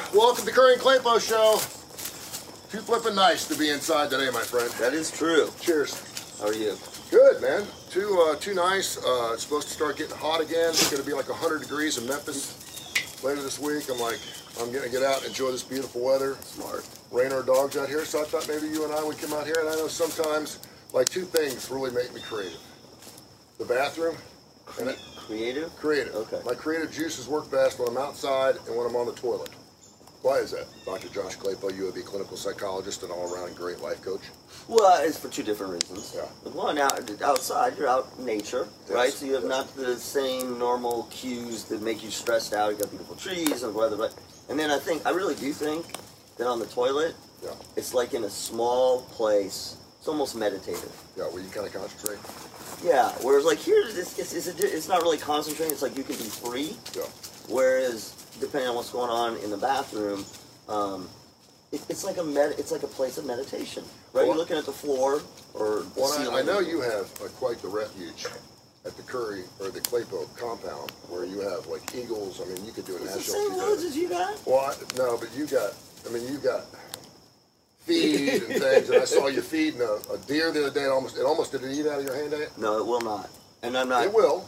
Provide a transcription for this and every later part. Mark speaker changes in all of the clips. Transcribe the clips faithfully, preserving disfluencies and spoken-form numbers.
Speaker 1: Welcome to Curry and Claypo Show. Too flippin' nice to be inside today, my friend.
Speaker 2: That is true.
Speaker 1: Cheers.
Speaker 2: How are you?
Speaker 1: Good, man. Too uh, too nice. Uh, it's supposed to start getting hot again. It's going to be like one hundred degrees in Memphis later this week. I'm like, I'm going to get out and enjoy this beautiful weather.
Speaker 2: Smart.
Speaker 1: Rain our dogs out here, so I thought maybe you and I would come out here. And I know sometimes, like, two things really make me creative. The bathroom.
Speaker 2: Cre
Speaker 1: and it,
Speaker 2: creative?
Speaker 1: Creative.
Speaker 2: Okay.
Speaker 1: My creative juices work best when I'm outside and when I'm on the toilet. Why is that? Doctor Josh Claypo, U A B clinical psychologist and all-around great life coach.
Speaker 2: Well, it's for two different reasons.
Speaker 1: Yeah.
Speaker 2: One, out, outside, you're out in nature,
Speaker 1: Yes.
Speaker 2: right? So you have
Speaker 1: Yes.
Speaker 2: not the same normal cues that make you stressed out. You got beautiful trees and weather, right? And then I think, I really do think that on the toilet,
Speaker 1: Yeah.
Speaker 2: it's like in a small place. It's almost meditative.
Speaker 1: Yeah, where you kind of concentrate.
Speaker 2: Yeah. Whereas like here, it's, it's, it's, a, it's not really concentrating. It's like you can be free.
Speaker 1: Yeah.
Speaker 2: Whereas depending on what's going on in the bathroom, um, it, it's like a med, it's like a place of meditation, right?
Speaker 1: Well,
Speaker 2: You're looking at the floor or the
Speaker 1: Well,
Speaker 2: ceiling.
Speaker 1: I, I know you have uh, quite the refuge at the Curry or the Claypo compound where you have like eagles. I mean, you could do a
Speaker 2: It's the
Speaker 1: national.
Speaker 2: same woods as you got.
Speaker 1: Well, I, no, but you got. I mean, you got feed and things. And I saw you feeding a, a deer the other day. And almost, it almost did it eat out of your hand? At it?
Speaker 2: No, it will not. And I'm not.
Speaker 1: It will.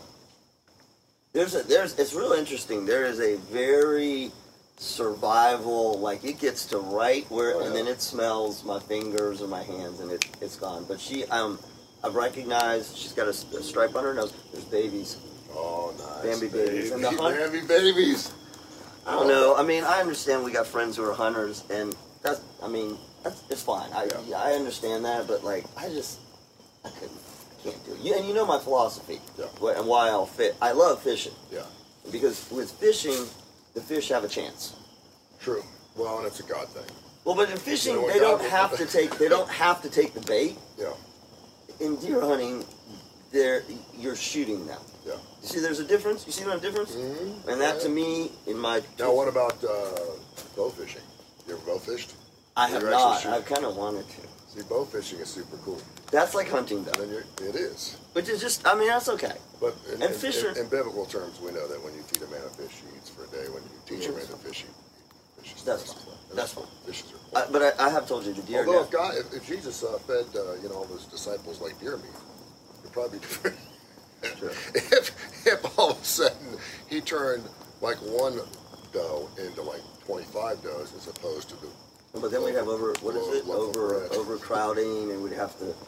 Speaker 2: There's a, there's it's real interesting. There is a very survival, like it gets to right where,
Speaker 1: Oh, yeah.
Speaker 2: and then it smells my fingers or my hands, and it it's gone. But she, um, I've recognized she's got a, a stripe on her nose. There's babies.
Speaker 1: Oh, nice.
Speaker 2: Bambi babies. And the hunt-
Speaker 1: Bambi babies.
Speaker 2: I don't know. I mean, I understand we got friends who are hunters, and that's, I mean, that's, it's fine. I
Speaker 1: Yeah.
Speaker 2: yeah, I understand that, but like, I just, I couldn't, I can't do it. You, and you know my philosophy,
Speaker 1: Yeah.
Speaker 2: wh- and why I'll fit. I love fishing
Speaker 1: Yeah.
Speaker 2: because with fishing, the fish have a chance.
Speaker 1: True. Well, and it's a God thing.
Speaker 2: Well, but in fishing,
Speaker 1: You know what
Speaker 2: they
Speaker 1: God
Speaker 2: don't
Speaker 1: will-
Speaker 2: have to take, they don't have to take the bait.
Speaker 1: Yeah.
Speaker 2: In deer hunting, they're you're shooting them.
Speaker 1: Yeah.
Speaker 2: You see, there's a difference. You see what a difference?
Speaker 1: Mm-hmm.
Speaker 2: And that
Speaker 1: Yeah.
Speaker 2: to me, in my
Speaker 1: Now, what about uh, bow fishing? You ever bow fished?
Speaker 2: I have
Speaker 1: You're actually
Speaker 2: not.
Speaker 1: shooting.
Speaker 2: I kind of wanted to.
Speaker 1: See, bow fishing is super cool.
Speaker 2: That's like hunting, though.
Speaker 1: And then you're, it is.
Speaker 2: Which is just, I mean, that's okay.
Speaker 1: But in,
Speaker 2: And
Speaker 1: in,
Speaker 2: fish are-
Speaker 1: in, in biblical terms, we know that when you feed a man a fish, he eats for a day. When you teach a man to fish, he fishes.
Speaker 2: That's
Speaker 1: the rest
Speaker 2: fine.
Speaker 1: of the-
Speaker 2: That's
Speaker 1: and
Speaker 2: fine.
Speaker 1: Fishes are
Speaker 2: I, but I, I have told you the deer.
Speaker 1: Although
Speaker 2: now-
Speaker 1: if God, if, if Jesus uh, fed uh, you know all those disciples like deer meat, it'd probably be different.
Speaker 2: Sure.
Speaker 1: if if all of a sudden he turned like one doe into like twenty-five does as opposed to the
Speaker 2: But then we'd have over, what is it?
Speaker 1: Loaf of
Speaker 2: Over
Speaker 1: bread.
Speaker 2: overcrowding, and we'd have to
Speaker 1: we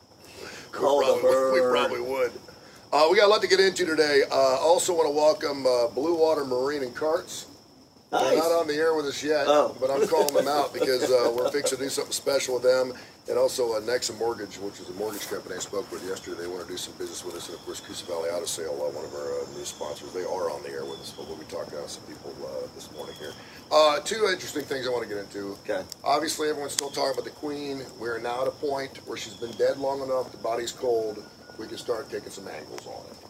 Speaker 2: call the
Speaker 1: probably,
Speaker 2: herd.
Speaker 1: we probably would. Uh, we got a lot to get into today. Uh, also want to welcome uh, Blue Water Marine and Carts. They're
Speaker 2: Nice.
Speaker 1: not on the air with us yet,
Speaker 2: Oh.
Speaker 1: but I'm calling them out because uh, we're fixing to do something special with them. And also uh, Nexa Mortgage, which is a mortgage company I spoke with yesterday. They want to do some business with us. And, of course, Coosa Valley Auto Sale, uh, one of our uh, new sponsors. They are on the air with us, but we'll be talking to some people uh, this morning here. Uh, two interesting things I want to get into.
Speaker 2: Okay.
Speaker 1: Obviously, everyone's still talking about the Queen. We're now at a point where she's been dead long enough, the body's cold, we can start taking some angles on it.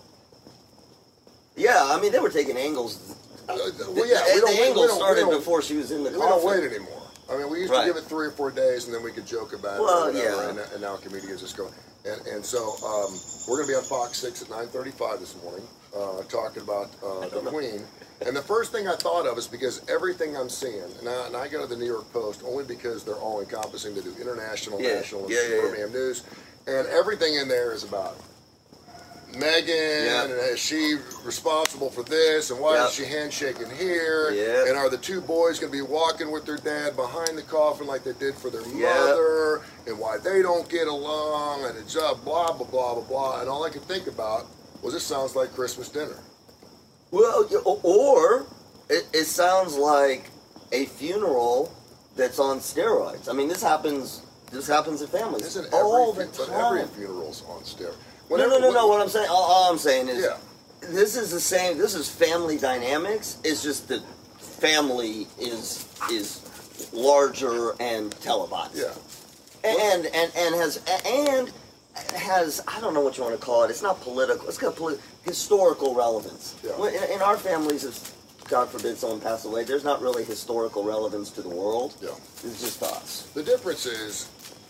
Speaker 2: Yeah, I mean, they were taking angles.
Speaker 1: Uh,
Speaker 2: The,
Speaker 1: well, yeah,
Speaker 2: the,
Speaker 1: we don't,
Speaker 2: the
Speaker 1: we,
Speaker 2: angle
Speaker 1: we don't,
Speaker 2: started
Speaker 1: we don't,
Speaker 2: before she was in the
Speaker 1: we
Speaker 2: coffin.
Speaker 1: don't wait anymore. I mean, we used
Speaker 2: Right.
Speaker 1: to give it three or four days, and then we could joke about
Speaker 2: Well,
Speaker 1: it. Or whatever,
Speaker 2: yeah.
Speaker 1: And, and now comedians just go. And, and so um, we're going to be on Fox six at nine thirty-five this morning, uh, talking about uh, the Queen. And the first thing I thought of is because everything I'm seeing, and I, and I go to the New York Post only because they're all encompassing. They do international,
Speaker 2: Yeah.
Speaker 1: national, and
Speaker 2: Yeah, yeah, yeah.
Speaker 1: Birmingham news, and everything in there is about Meghan,
Speaker 2: Yeah.
Speaker 1: and is she responsible for this, and why
Speaker 2: Yeah.
Speaker 1: is she handshaking here,
Speaker 2: Yeah.
Speaker 1: and are the two boys going to be walking with their dad behind the coffin like they did for their
Speaker 2: Yeah.
Speaker 1: mother, and why they don't get along, and it's uh, blah, blah, blah, blah, blah, and all I could think about was this sounds like Christmas dinner.
Speaker 2: Well, y- o- or it, it sounds like a funeral that's on steroids. I mean, this happens. This happens in families
Speaker 1: Isn't
Speaker 2: all
Speaker 1: every,
Speaker 2: the
Speaker 1: fu- but
Speaker 2: time.
Speaker 1: every funeral's on steroids.
Speaker 2: No, no, no, no. What I'm saying, all, all I'm saying is,
Speaker 1: Yeah.
Speaker 2: this is the same. This is family dynamics. It's just that family is is larger and televised.
Speaker 1: Yeah.
Speaker 2: And and and has and has I don't know what you want to call it. It's not political. It's got polit- historical relevance.
Speaker 1: Yeah.
Speaker 2: Well, In, in our families, if God forbid someone passed away, there's not really historical relevance to the world.
Speaker 1: Yeah.
Speaker 2: It's just us.
Speaker 1: The difference is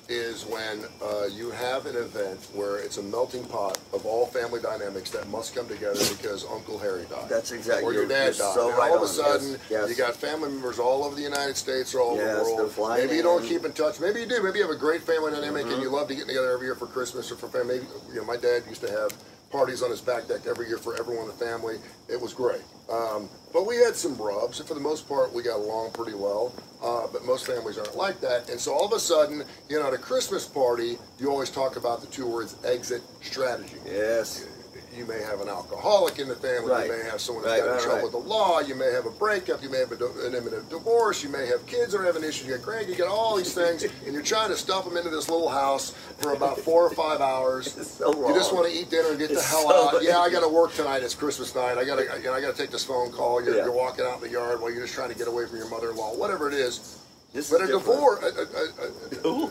Speaker 1: is when uh, you have an event where it's a melting pot of all family dynamics that must come together because Uncle Harry died.
Speaker 2: That's exactly.
Speaker 1: Or your
Speaker 2: you're,
Speaker 1: dad
Speaker 2: you're
Speaker 1: died.
Speaker 2: So
Speaker 1: and
Speaker 2: right
Speaker 1: all of a
Speaker 2: on.
Speaker 1: sudden,
Speaker 2: yes, yes.
Speaker 1: you got family members all over the United States or all over
Speaker 2: Yes,
Speaker 1: the
Speaker 2: they're
Speaker 1: world.
Speaker 2: flying
Speaker 1: Maybe you don't
Speaker 2: in.
Speaker 1: keep in touch. Maybe you do. Maybe you have a great family dynamic
Speaker 2: Mm-hmm.
Speaker 1: and you love to get together every year for Christmas or for family. Maybe, you know, my dad used to have parties on his back deck every year for everyone in the family. It was great. Um, but we had some rubs, and for the most part, we got along pretty well. Uh, but most families aren't like that. And so all of a sudden, you know, at a Christmas party, you always talk about the two words exit strategy.
Speaker 2: Yes.
Speaker 1: You may have an alcoholic in the family.
Speaker 2: Right.
Speaker 1: You may have someone
Speaker 2: Right,
Speaker 1: who's got
Speaker 2: right,
Speaker 1: in trouble
Speaker 2: right.
Speaker 1: with the law. You may have a breakup. You may have a, an imminent divorce. You may have kids that are having issues. You got Greg. You got all these things, and you're trying to stuff them into this little house for about four or five hours.
Speaker 2: It's so wrong.
Speaker 1: You just want to eat dinner and get the
Speaker 2: It's
Speaker 1: hell
Speaker 2: so
Speaker 1: out. Yeah, I got to work tonight. It's Christmas night. I got to, you know, I got to take this phone call. You're,
Speaker 2: Yeah.
Speaker 1: you're walking out in the yard while you're just trying to get away from your mother-in-law. Whatever it is.
Speaker 2: This
Speaker 1: But
Speaker 2: is
Speaker 1: a
Speaker 2: different.
Speaker 1: divorce. A, a, a, a,
Speaker 2: Ooh.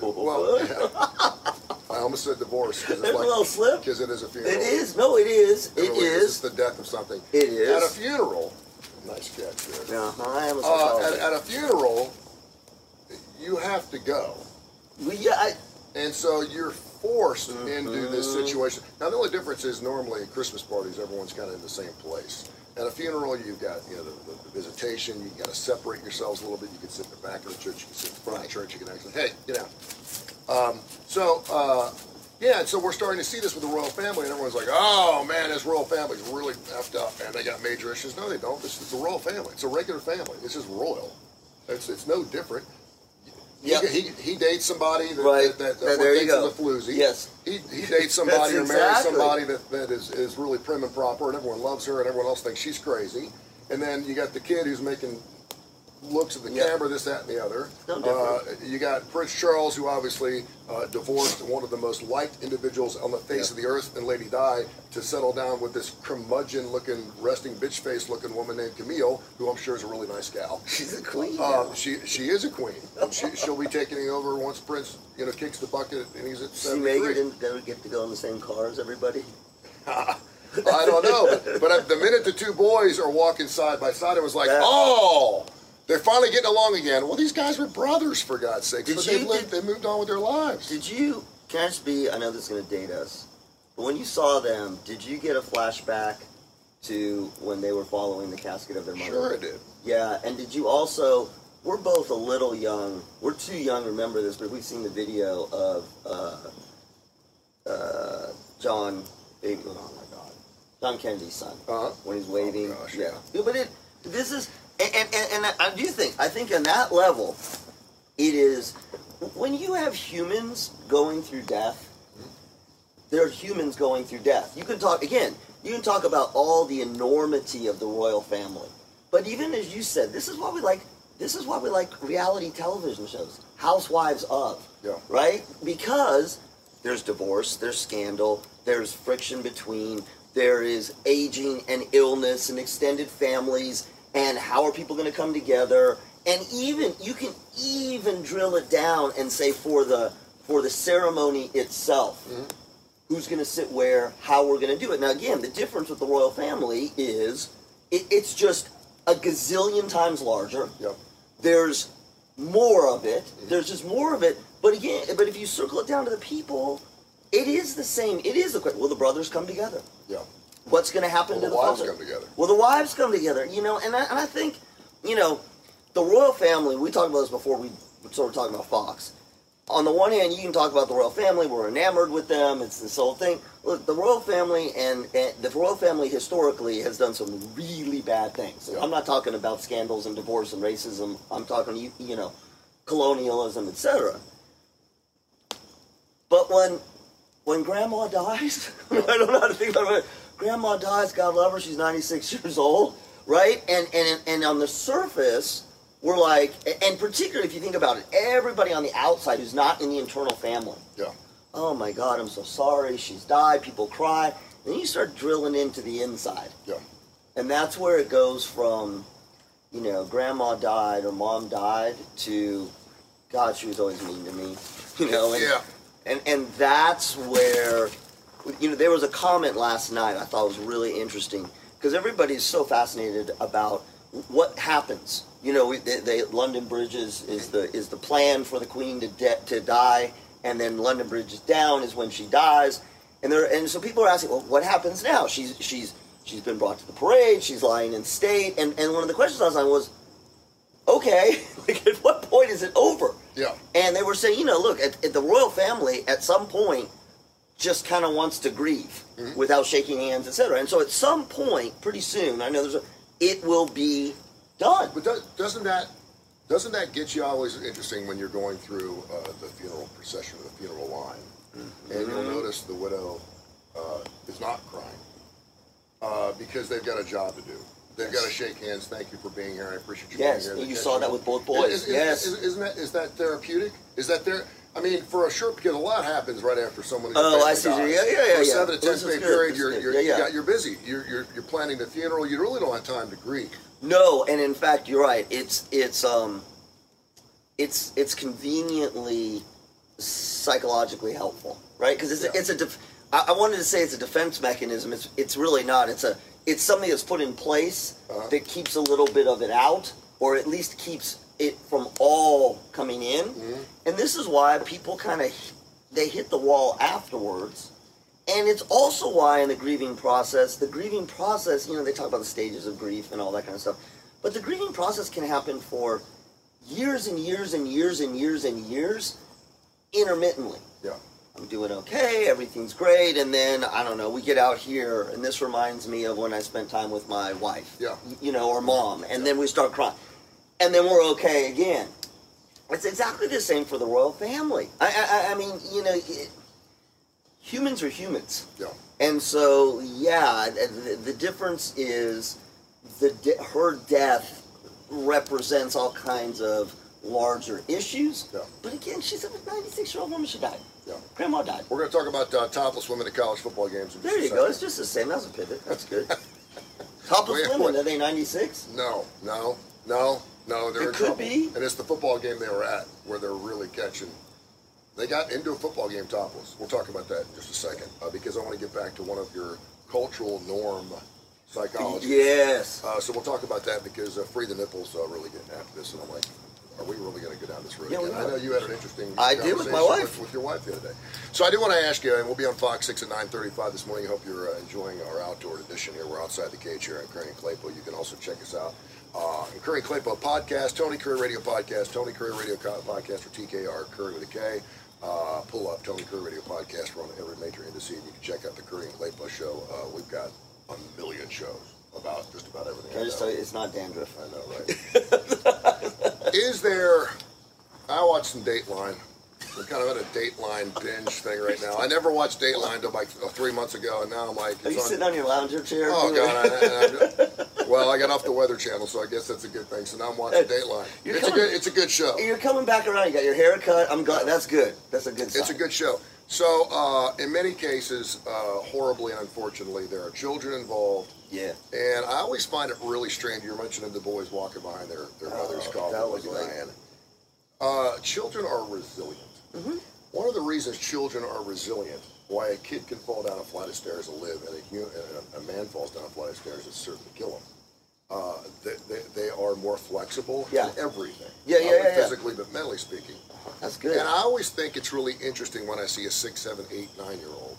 Speaker 1: well, I almost said divorce because
Speaker 2: There's
Speaker 1: it's
Speaker 2: a little slip.
Speaker 1: because it is a funeral.
Speaker 2: It is. No, it is. It
Speaker 1: really
Speaker 2: is.
Speaker 1: It's the death of something.
Speaker 2: It is.
Speaker 1: At a funeral, nice catch there.
Speaker 2: Yeah, I am a
Speaker 1: Uh,
Speaker 2: psychologist.
Speaker 1: at, at a funeral, you have to go,
Speaker 2: Well, yeah, I,
Speaker 1: and so you're forced
Speaker 2: Mm-hmm.
Speaker 1: into this situation. Now, the only difference is normally at Christmas parties, everyone's kind of in the same place. At a funeral, you've got you know the, the, the visitation. You got to separate yourselves a little bit. You can sit in the back of the church. You can sit in the front of the church. You can actually, hey, get out. Um, so. Uh, Yeah, and so we're starting to see this with the royal family, and everyone's like, "Oh man, this royal family's really effed up, and they got major issues." No, they don't. This is a royal family. It's a regular family. It's just royal. It's it's no different.
Speaker 2: Yep.
Speaker 1: He, he, he dates somebody that,
Speaker 2: Right.
Speaker 1: that, that,
Speaker 2: There-
Speaker 1: that
Speaker 2: there you
Speaker 1: dates
Speaker 2: go.
Speaker 1: in the floozy.
Speaker 2: Yes.
Speaker 1: He, he dates somebody or
Speaker 2: That's
Speaker 1: marries
Speaker 2: exactly.
Speaker 1: somebody that, that is, is really prim and proper, and everyone loves her, and everyone else thinks she's crazy. And then you got the kid who's making looks at the
Speaker 2: Yep.
Speaker 1: camera, this, that, and the other.
Speaker 2: No
Speaker 1: uh,
Speaker 2: different.
Speaker 1: you got Prince Charles, who obviously uh, divorced one of the most liked individuals on the face
Speaker 2: Yep.
Speaker 1: of the earth, and Lady Di, to settle down with this curmudgeon-looking, resting bitch face-looking woman named Camille, who I'm sure is a really nice gal.
Speaker 2: she's a queen.
Speaker 1: Uh,
Speaker 2: now.
Speaker 1: she she is a queen. And she, she'll be taking over once Prince you know kicks the bucket and he's at
Speaker 2: See, Megan
Speaker 1: seventy-three.
Speaker 2: didn't go get to go in the same car as everybody.
Speaker 1: I don't know, but, but at the minute the two boys are walking side by side, it was like,
Speaker 2: That-
Speaker 1: oh, they're finally getting along again. Well, these guys were brothers, for God's sake.
Speaker 2: Did
Speaker 1: But
Speaker 2: you-
Speaker 1: they lived, they moved on with their lives.
Speaker 2: Did you? Can I just be? I know this is going to date us, but when you saw them, did you get a flashback to when they were following the casket of their mother?
Speaker 1: Sure, it did.
Speaker 2: Yeah, and did you also? We're both a little young. We're too young to remember this, but we've seen the video of uh, uh, John. Big, oh my God, John Kennedy's son
Speaker 1: Uh-huh.
Speaker 2: when he's waving.
Speaker 1: Oh, gosh,
Speaker 2: yeah.
Speaker 1: yeah.
Speaker 2: but it. This is, and, and and I do think I think on that level, it is when you have humans going through death. There are humans going through death. You can talk again. You can talk about all the enormity of the royal family, but even as you said, this is why we like. This is why we like reality television shows, Housewives of,
Speaker 1: Yeah.
Speaker 2: right? Because there's divorce, there's scandal, there's friction between, there is aging and illness and extended families, and how are people going to come together? And even you can even drill it down and say for the for the ceremony itself.
Speaker 1: Mm-hmm.
Speaker 2: Who's going to sit where, how we're going to do it. Now, again, the difference with the royal family is it, it's just a gazillion times larger.
Speaker 1: Yep.
Speaker 2: There's more of it. There's just more of it. But again, but if you circle it down to the people, it is the same. It is a question. Will the brothers come together?
Speaker 1: Yeah.
Speaker 2: What's going to happen
Speaker 1: Will
Speaker 2: to
Speaker 1: the
Speaker 2: the
Speaker 1: wives
Speaker 2: father?
Speaker 1: come together?
Speaker 2: Will the wives come together? You know, and I, and I think, you know, the royal family, we talked about this before we started talking about Fox. On the one hand, you can talk about the royal family. We're enamored with them. It's this whole thing. Look, the royal family and, and the royal family historically has done some really bad things.
Speaker 1: Yeah.
Speaker 2: I'm not talking about scandals and divorce and racism. I'm talking, you, you know, colonialism, et cetera. But when when Grandma dies, I don't know how to think about it. Grandma dies. God love her. She's ninety-six years old, right? And and and on the surface, we're like, and particularly if you think about it, everybody on the outside who's not in the internal family.
Speaker 1: Yeah.
Speaker 2: Oh my God, I'm so sorry. She's died. People cry. Then you start drilling into the inside.
Speaker 1: Yeah.
Speaker 2: And that's where it goes from, you know, grandma died or mom died to, God, she was always mean to me. You know, and,
Speaker 1: Yeah.
Speaker 2: and, and that's where, you know, there was a comment last night I thought was really interesting because everybody's so fascinated about what happens. You know, we, they, they, London Bridge is, is the is the plan for the Queen to de- to die and then London Bridge is down is when she dies, and there and so people are asking, well, what happens now? She's she's she's been brought to the parade. She's lying in state, and and one of the questions last night was, okay, like at what point is it over?
Speaker 1: Yeah.
Speaker 2: And they were saying, you know, look, at, at the royal family at some point just kind of wants to grieve mm-hmm. without shaking hands, et cetera. And so at some point, pretty soon, I know there's a, it will be done.
Speaker 1: But does, doesn't that doesn't that get you always interesting when you're going through uh, the funeral procession or the funeral line, mm-hmm. and you'll notice the widow uh, is not crying uh, because they've got a job to do. They've yes. got to shake hands. Thank you for being here. I appreciate you
Speaker 2: yes,
Speaker 1: being here.
Speaker 2: Yes, you saw that with both boys.
Speaker 1: Is, is,
Speaker 2: yes.
Speaker 1: Is, is, isn't that is that therapeutic? Is that there? I mean, for a short, because a lot happens right after someone.
Speaker 2: Oh, I see.
Speaker 1: Dies.
Speaker 2: Yeah, yeah, yeah.
Speaker 1: For a
Speaker 2: yeah.
Speaker 1: seven to ten day period, you're you're,
Speaker 2: yeah, yeah.
Speaker 1: you got, you're busy. You're, you're you're planning the funeral. You really don't have time to grieve.
Speaker 2: No, and in fact, you're right. It's it's um, it's it's conveniently psychologically helpful, right? Because it's
Speaker 1: yeah.
Speaker 2: a, it's a. Def- I, I wanted to say it's a defense mechanism. It's it's really not. It's a it's something that's put in place uh-huh. that keeps a little bit of it out, or at least keeps it from all coming in. Mm-hmm. And this is why people kind of they hit the wall afterwards. And it's also why in the grieving process, the grieving process, you know, they talk about the stages of grief and all that kind of stuff. But the grieving process can happen for years and years and years and years and years intermittently.
Speaker 1: Yeah.
Speaker 2: I'm doing okay, everything's great, and then, I don't know, we get out here, and this reminds me of when I spent time with my wife,
Speaker 1: yeah.
Speaker 2: you know, or mom, and
Speaker 1: yeah.
Speaker 2: then we start crying. And then we're okay again. It's exactly the same for the royal family. I, I, I mean, you know, it, humans are humans.
Speaker 1: Yeah.
Speaker 2: And so, yeah, the, the difference is the de- her death represents all kinds of larger issues.
Speaker 1: Yeah.
Speaker 2: But again, she's a ninety-six-year-old woman. She died.
Speaker 1: Yeah.
Speaker 2: Grandma died.
Speaker 1: We're going to talk about uh, topless women at college football games. In
Speaker 2: there you go. It's just the same. That's a pivot. That's good. Topless
Speaker 1: Wait,
Speaker 2: women,
Speaker 1: what?
Speaker 2: are they ninety-six?
Speaker 1: No, no, no, no. They're
Speaker 2: it
Speaker 1: in
Speaker 2: could
Speaker 1: trouble.
Speaker 2: be.
Speaker 1: And it's the football game they were at where they're really catching. They got into a football game topless. We'll talk about that in just a second uh, because I want to get back to one of your cultural norm psychology.
Speaker 2: Yes.
Speaker 1: Uh, so we'll talk about that because uh, Free the Nipples uh, really getting after this, and I'm like, are we really going to go down this road
Speaker 2: yeah,
Speaker 1: again? I know you had an interesting
Speaker 2: I did with my wife.
Speaker 1: With, with your wife the other day. So I do want to ask you, and we'll be on Fox six at nine thirty-five this morning. I hope you're uh, enjoying our outdoor edition here. We're outside the cage here in Curry and Claypool. You can also check us out uh, in Curry and Claypool podcast, Tony Curry Radio podcast, Tony Curry Radio podcast, or T K R, Curry with a K. Uh, pull up Tony Curry Radio podcast. We're on every major indice, and you can check out the Curry and Claypool show. Uh, we've got a million shows about just about everything.
Speaker 2: Can I just tell you, it's not dandruff.
Speaker 1: I know, right? Is there... I watched some Dateline. We're kind of at a Dateline binge thing right now. I never watched Dateline until like three months ago, and now I'm like...
Speaker 2: Are you on, sitting on your lounger chair?
Speaker 1: Oh, God. I, I, well, I got off the Weather Channel, so I guess that's a good thing. So now I'm watching Dateline. It's coming, a good It's a good show.
Speaker 2: You're coming back around. You got your hair cut. I'm glad. That's good. That's a good sign.
Speaker 1: It's a good show. So, uh, in many cases, uh, horribly and unfortunately, there are children involved.
Speaker 2: Yeah.
Speaker 1: And I always find it really strange. You're mentioning the boys walking behind their, their
Speaker 2: oh,
Speaker 1: mother's coffin.
Speaker 2: That was
Speaker 1: like
Speaker 2: like...
Speaker 1: Uh, children are resilient.
Speaker 2: Mm-hmm.
Speaker 1: One of the reasons children are resilient, why a kid can fall down a flight of stairs and live, and a, hu- and a, a man falls down a flight of stairs, it's certain to kill him. Uh, they, they, they are more flexible
Speaker 2: yeah.
Speaker 1: in everything.
Speaker 2: Yeah, yeah,
Speaker 1: Not only
Speaker 2: yeah,
Speaker 1: physically, but mentally speaking.
Speaker 2: That's good.
Speaker 1: And I always think it's really interesting when I see a six, seven, eight, nine-year-old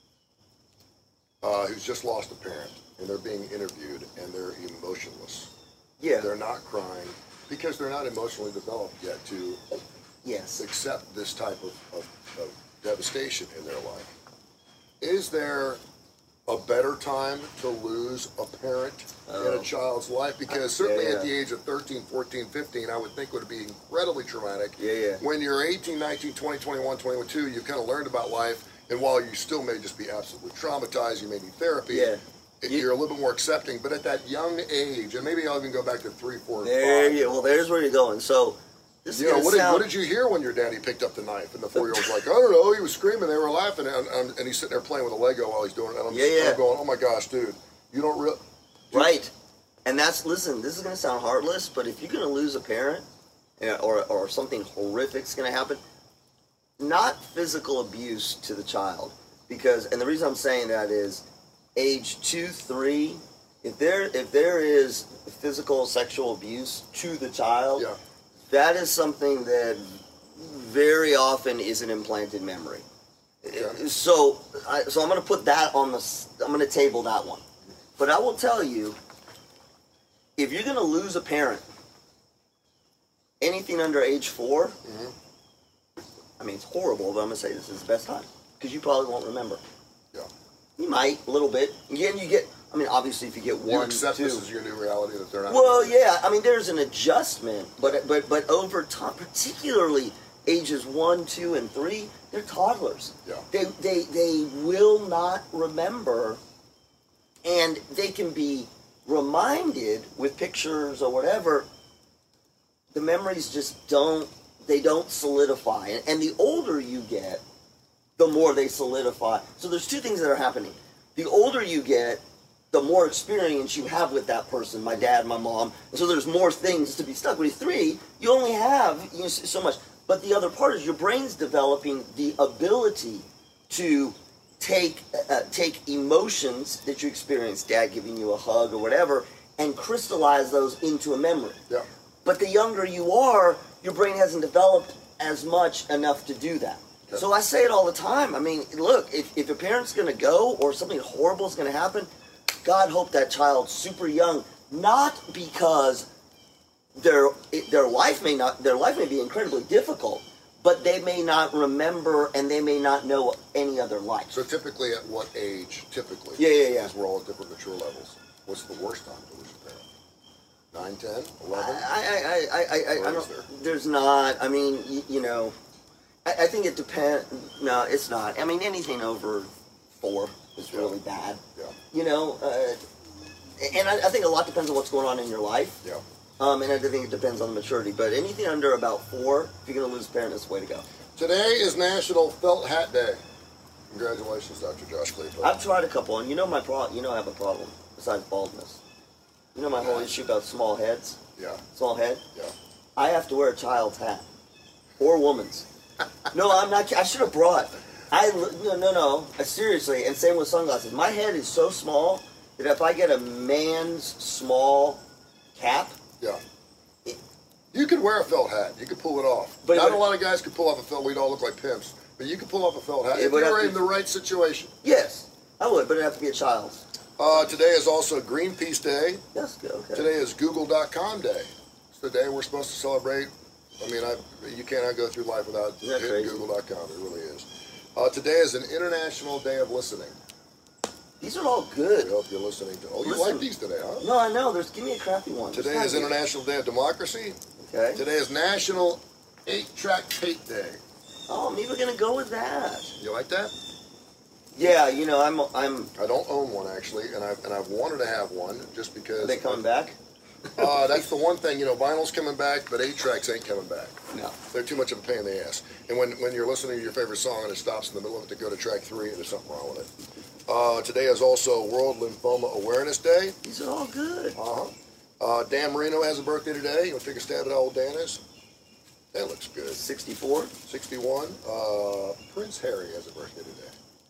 Speaker 1: uh, who's just lost a parent, and they're being interviewed, and they're emotionless.
Speaker 2: Yeah.
Speaker 1: They're not crying because they're not emotionally developed yet to
Speaker 2: yes.
Speaker 1: accept this type of, of, of devastation in their life. Is there a better time to lose a parent oh. in a child's life? Because certainly yeah, yeah. at the age of thirteen, fourteen, fifteen, I would think would be incredibly traumatic.
Speaker 2: Yeah, yeah.
Speaker 1: When you're eighteen, nineteen, twenty, twenty-one, twenty-two, you've kind of learned about life, and while you still may just be absolutely traumatized, you may need therapy.
Speaker 2: Yeah.
Speaker 1: You're a little bit more accepting, but at that young age, and maybe I'll even go back to three, four,
Speaker 2: there
Speaker 1: five.
Speaker 2: You, well, there's where you're going. So, this
Speaker 1: you know,
Speaker 2: is
Speaker 1: what,
Speaker 2: sound...
Speaker 1: did, what did you hear when your daddy picked up the knife? And the four-year-old's like, I don't know, he was screaming, they were laughing, and, and, and he's sitting there playing with a Lego while he's doing it. And I'm,
Speaker 2: yeah,
Speaker 1: just,
Speaker 2: yeah.
Speaker 1: I'm going, oh my gosh, dude, you don't really...
Speaker 2: Right. And that's, listen, this is going to sound heartless, but if you're going to lose a parent, or, or something horrific's going to happen, not physical abuse to the child. Because, and the reason I'm saying that is, age two, three, if there if there is physical sexual abuse to the child,
Speaker 1: yeah.
Speaker 2: that is something that very often is an implanted memory.
Speaker 1: Okay.
Speaker 2: So, I, so I'm going to put that on the. I'm going to table that one. But I will tell you, if you're going to lose a parent, anything under age four, mm-hmm. I mean, it's horrible, but I'm going to say this is the best time because you probably won't remember.
Speaker 1: Yeah.
Speaker 2: You might a little bit. Again, you get. I mean, obviously, if you get one,
Speaker 1: you accept
Speaker 2: two.
Speaker 1: this as your new reality that they're not.
Speaker 2: Well, yeah. I mean, there's an adjustment, but but but over time, particularly ages one, two, and three, they're toddlers.
Speaker 1: Yeah.
Speaker 2: They they they will not remember, and they can be reminded with pictures or whatever. The memories just don't. They don't solidify, and, and the older you get, the more they solidify. So there's two things that are happening. The older you get, the more experience you have with that person, my dad, my mom. And so there's more things to be stuck with. Three, you only have you know, so much. But the other part is your brain's developing the ability to take uh, take emotions that you experience, dad giving you a hug or whatever, and crystallize those into a memory.
Speaker 1: Yeah.
Speaker 2: But the younger you are, your brain hasn't developed as much enough to do that. Okay. So I say it all the time. I mean, look, if, if a parent's going to go or something horrible is going to happen, God hope that child's super young, not because their their life may not their life may be incredibly difficult, but they may not remember and they may not know any other life.
Speaker 1: So typically, at what age? Typically,
Speaker 2: yeah, yeah, yeah.
Speaker 1: Because we're all at different mature levels. What's the worst time to lose a parent? Nine, ten, eleven?
Speaker 2: I, I, I, I, I, I don't.
Speaker 1: There?
Speaker 2: There's not. I mean, you, you know, I, I think it depends. No, it's not. I mean, anything over four is really
Speaker 1: yeah.
Speaker 2: bad.
Speaker 1: Yeah.
Speaker 2: You know, uh, and I, I think a lot depends on what's going on in your life.
Speaker 1: Yeah.
Speaker 2: Um, and I think it depends on the maturity. But anything under about four, if you're going to lose a parent, that's the way to go.
Speaker 1: Today is National Felt Hat Day. Congratulations, Doctor Josh Cleveland.
Speaker 2: I've tried a couple, and you know my pro. You know I have a problem besides baldness. You know my whole issue about small heads.
Speaker 1: Yeah.
Speaker 2: Small head.
Speaker 1: Yeah.
Speaker 2: I have to wear a child's hat, or a woman's. No, I'm not. I should have brought. I no no no. Seriously, and same with sunglasses. My head is so small that if I get a man's small cap.
Speaker 1: Yeah. You could wear a felt hat. You could pull it off.
Speaker 2: But
Speaker 1: Not
Speaker 2: would,
Speaker 1: a lot of guys could pull off a felt. We'd all look like pimps. But you could pull off a felt hat if
Speaker 2: you
Speaker 1: you're in
Speaker 2: to,
Speaker 1: the right situation.
Speaker 2: Yes, I would, but it'd have to be a child's.
Speaker 1: Uh, today is also Greenpeace Day.
Speaker 2: Yes, okay.
Speaker 1: Today is Google dot com Day. It's the day we're supposed to celebrate. I mean, I, you cannot go through life without hitting Google dot com. It really is. Uh, today is an International Day of Listening.
Speaker 2: These are all good.
Speaker 1: I hope you're listening to. Oh, you
Speaker 2: Listen.
Speaker 1: like these today, huh?
Speaker 2: No, I know. There's give me a crappy one.
Speaker 1: Today is International Day of Democracy.
Speaker 2: Okay.
Speaker 1: Today is National eight-Track Tape Day.
Speaker 2: Oh, maybe we're gonna go with that.
Speaker 1: You like that?
Speaker 2: Yeah, you know, I'm. I'm.
Speaker 1: I don't own one actually, and I've and I've wanted to have one just because.
Speaker 2: Are they coming back?
Speaker 1: uh, that's the one thing, you know. Vinyl's coming back, but eight-tracks ain't coming back.
Speaker 2: No.
Speaker 1: They're too much of a pain in the ass. And when when you're listening to your favorite song and it stops in the middle of it to go to track three, there's something wrong with it. Uh, today is also World Lymphoma Awareness Day.
Speaker 2: These are all good.
Speaker 1: Uh-huh. Uh, Dan Marino has a birthday today. You want to take a stab at how old Dan is? That looks good.
Speaker 2: sixty-four.
Speaker 1: sixty-one. Uh, Prince Harry has a birthday today.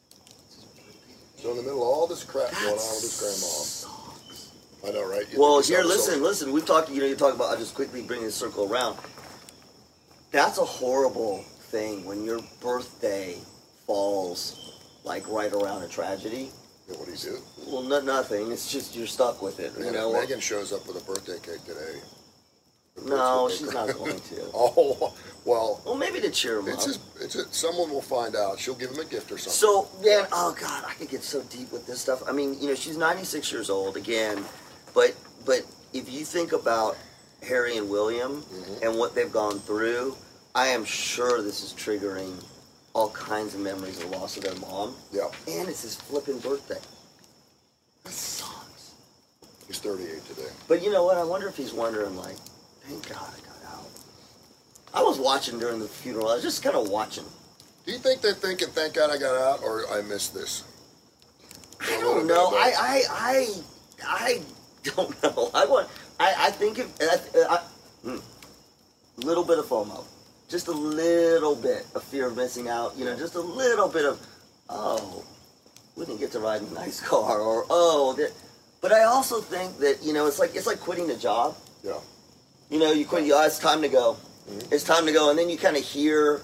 Speaker 1: So in the middle of all this crap going on with his grandma. I know, right? You
Speaker 2: Well,
Speaker 1: think
Speaker 2: here,
Speaker 1: this
Speaker 2: listen,
Speaker 1: episode-
Speaker 2: listen. We've talked. You know, you talk about. I'll just quickly bring this circle around. That's a horrible thing when your birthday falls like right around a tragedy.
Speaker 1: Yeah, what do you do?
Speaker 2: Well, no, nothing. It's just you're stuck with it. You
Speaker 1: Man,
Speaker 2: know.
Speaker 1: if Megan shows up with a birthday cake today. the
Speaker 2: No,
Speaker 1: Brits
Speaker 2: she's
Speaker 1: will
Speaker 2: not
Speaker 1: make-
Speaker 2: going to.
Speaker 1: Oh, well,
Speaker 2: Well, maybe to cheer him
Speaker 1: it's
Speaker 2: up.
Speaker 1: just, it's a, someone will find out. She'll give him a gift or something.
Speaker 2: So, man, oh God, I could get so deep with this stuff. I mean, you know, she's ninety-six years old again, but but if you think about Harry and William
Speaker 1: Mhm.
Speaker 2: and what they've gone through, I am sure this is triggering all kinds of memories of the loss of their mom.
Speaker 1: Yeah,
Speaker 2: And it's his flipping birthday. That sucks.
Speaker 1: he's thirty-eight today.
Speaker 2: But you know what? I wonder if he's wondering, like, thank God I got out. I was watching during the funeral. I was just kind of watching.
Speaker 1: Do you think they're thinking, thank God I got out, or I missed this?
Speaker 2: I don't know. I, I, I, I don't know. I want. I, I think if I, I, hmm, little bit of FOMO, just a little bit of fear of missing out. You know, just a little bit of, oh, we didn't get to ride in a nice car, or oh, that. But I also think that you know, it's like it's like quitting a job.
Speaker 1: Yeah.
Speaker 2: You know, you quit. You, oh, it's time to go.
Speaker 1: Mm-hmm.
Speaker 2: It's time to go, and then you kind of hear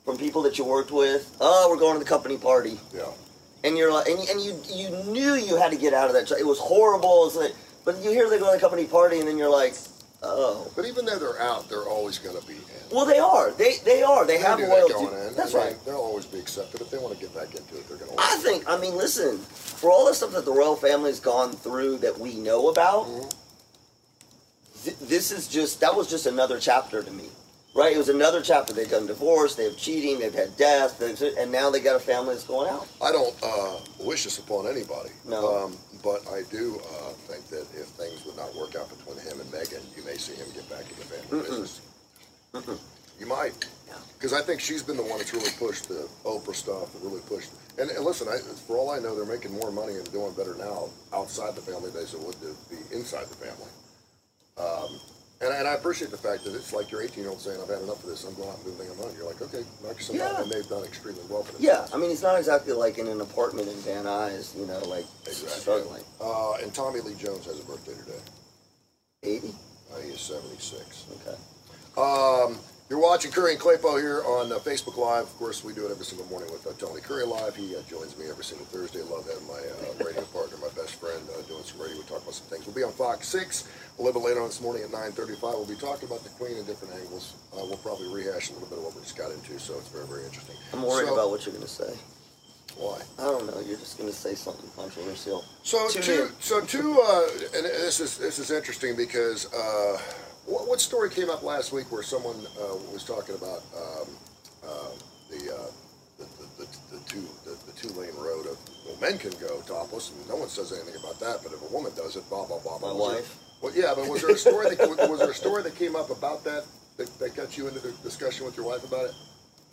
Speaker 2: from people that you worked with. Oh, we're going to the company party.
Speaker 1: Yeah.
Speaker 2: And you're like, and, and you you knew you had to get out of that. It was horrible. It's like, but you hear they go to the company party, and then you're like, oh.
Speaker 1: But even though they're out, they're always going to be in.
Speaker 2: Well, they are. They they are. They,
Speaker 1: They
Speaker 2: have
Speaker 1: do
Speaker 2: loyalty.
Speaker 1: that going in.
Speaker 2: That's
Speaker 1: I mean,
Speaker 2: right.
Speaker 1: They'll always be accepted. If they want to get back into it, they're going to.
Speaker 2: I think. I mean, listen. For all the stuff that the royal family's gone through that we know about,
Speaker 1: Mm-hmm.
Speaker 2: th- this is just that was just another chapter to me. Right? It was another chapter. They've done divorce. They have cheating. They've had death. They've, and now they got a family that's going out.
Speaker 1: I don't uh, wish this upon anybody.
Speaker 2: No.
Speaker 1: Um, but I do uh, think that if things would not work out between him and Meghan, you may see him get back in the family
Speaker 2: Mm-mm.
Speaker 1: business.
Speaker 2: Mm-mm.
Speaker 1: You might.
Speaker 2: Yeah.
Speaker 1: Because I think she's been the one that's really pushed the Oprah stuff, and really pushed. And, and listen, I, for all I know, they're making more money and doing better now outside the family than they would to be inside the family. Um, and, and I appreciate the fact that it's like your eighteen-year-old saying, "I've had enough of this. I'm going out and doing things I'm on." You're like, "Okay, knock yourself
Speaker 2: Yeah.
Speaker 1: out," and they've done extremely well for this.
Speaker 2: Yeah. I mean, it's not exactly like in an apartment in Van Nuys, you know, like
Speaker 1: Exactly.
Speaker 2: struggling.
Speaker 1: Uh, and Tommy Lee Jones has a birthday today.
Speaker 2: eighty.
Speaker 1: Uh, he is seventy-six.
Speaker 2: Okay.
Speaker 1: Um, you're watching Curry and Claypo here on uh, Facebook Live. Of course, we do it every single morning with uh, Tony Curry Live. He uh, joins me every single Thursday. I love having my uh, radio partner, my best friend, uh, doing some radio. We talk about some things. We'll be on Fox six a little bit later on this morning at nine thirty-five. We'll be talking about the Queen in different angles. Uh, we'll probably rehash a little bit of what we just got into, so it's very, very interesting.
Speaker 2: I'm worried
Speaker 1: So-
Speaker 2: about what you're going to say.
Speaker 1: Why?
Speaker 2: I don't know. You're just going to say something controversial.
Speaker 1: So
Speaker 2: Tune
Speaker 1: two,
Speaker 2: in.
Speaker 1: so two, uh, and this is this is interesting because uh, what, what story came up last week where someone uh, was talking about um, uh, the, uh, the, the, the the two the, the two lane road of well, men can go topless and no one says anything about that, but if a woman does it, blah blah blah.
Speaker 2: My
Speaker 1: Was there-
Speaker 2: wife?
Speaker 1: well, yeah, but was there a story that was there a story that came up about that that, that got you into the discussion with your wife about it?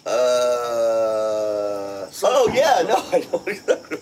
Speaker 2: Uh. Oh yeah, no, I know exactly.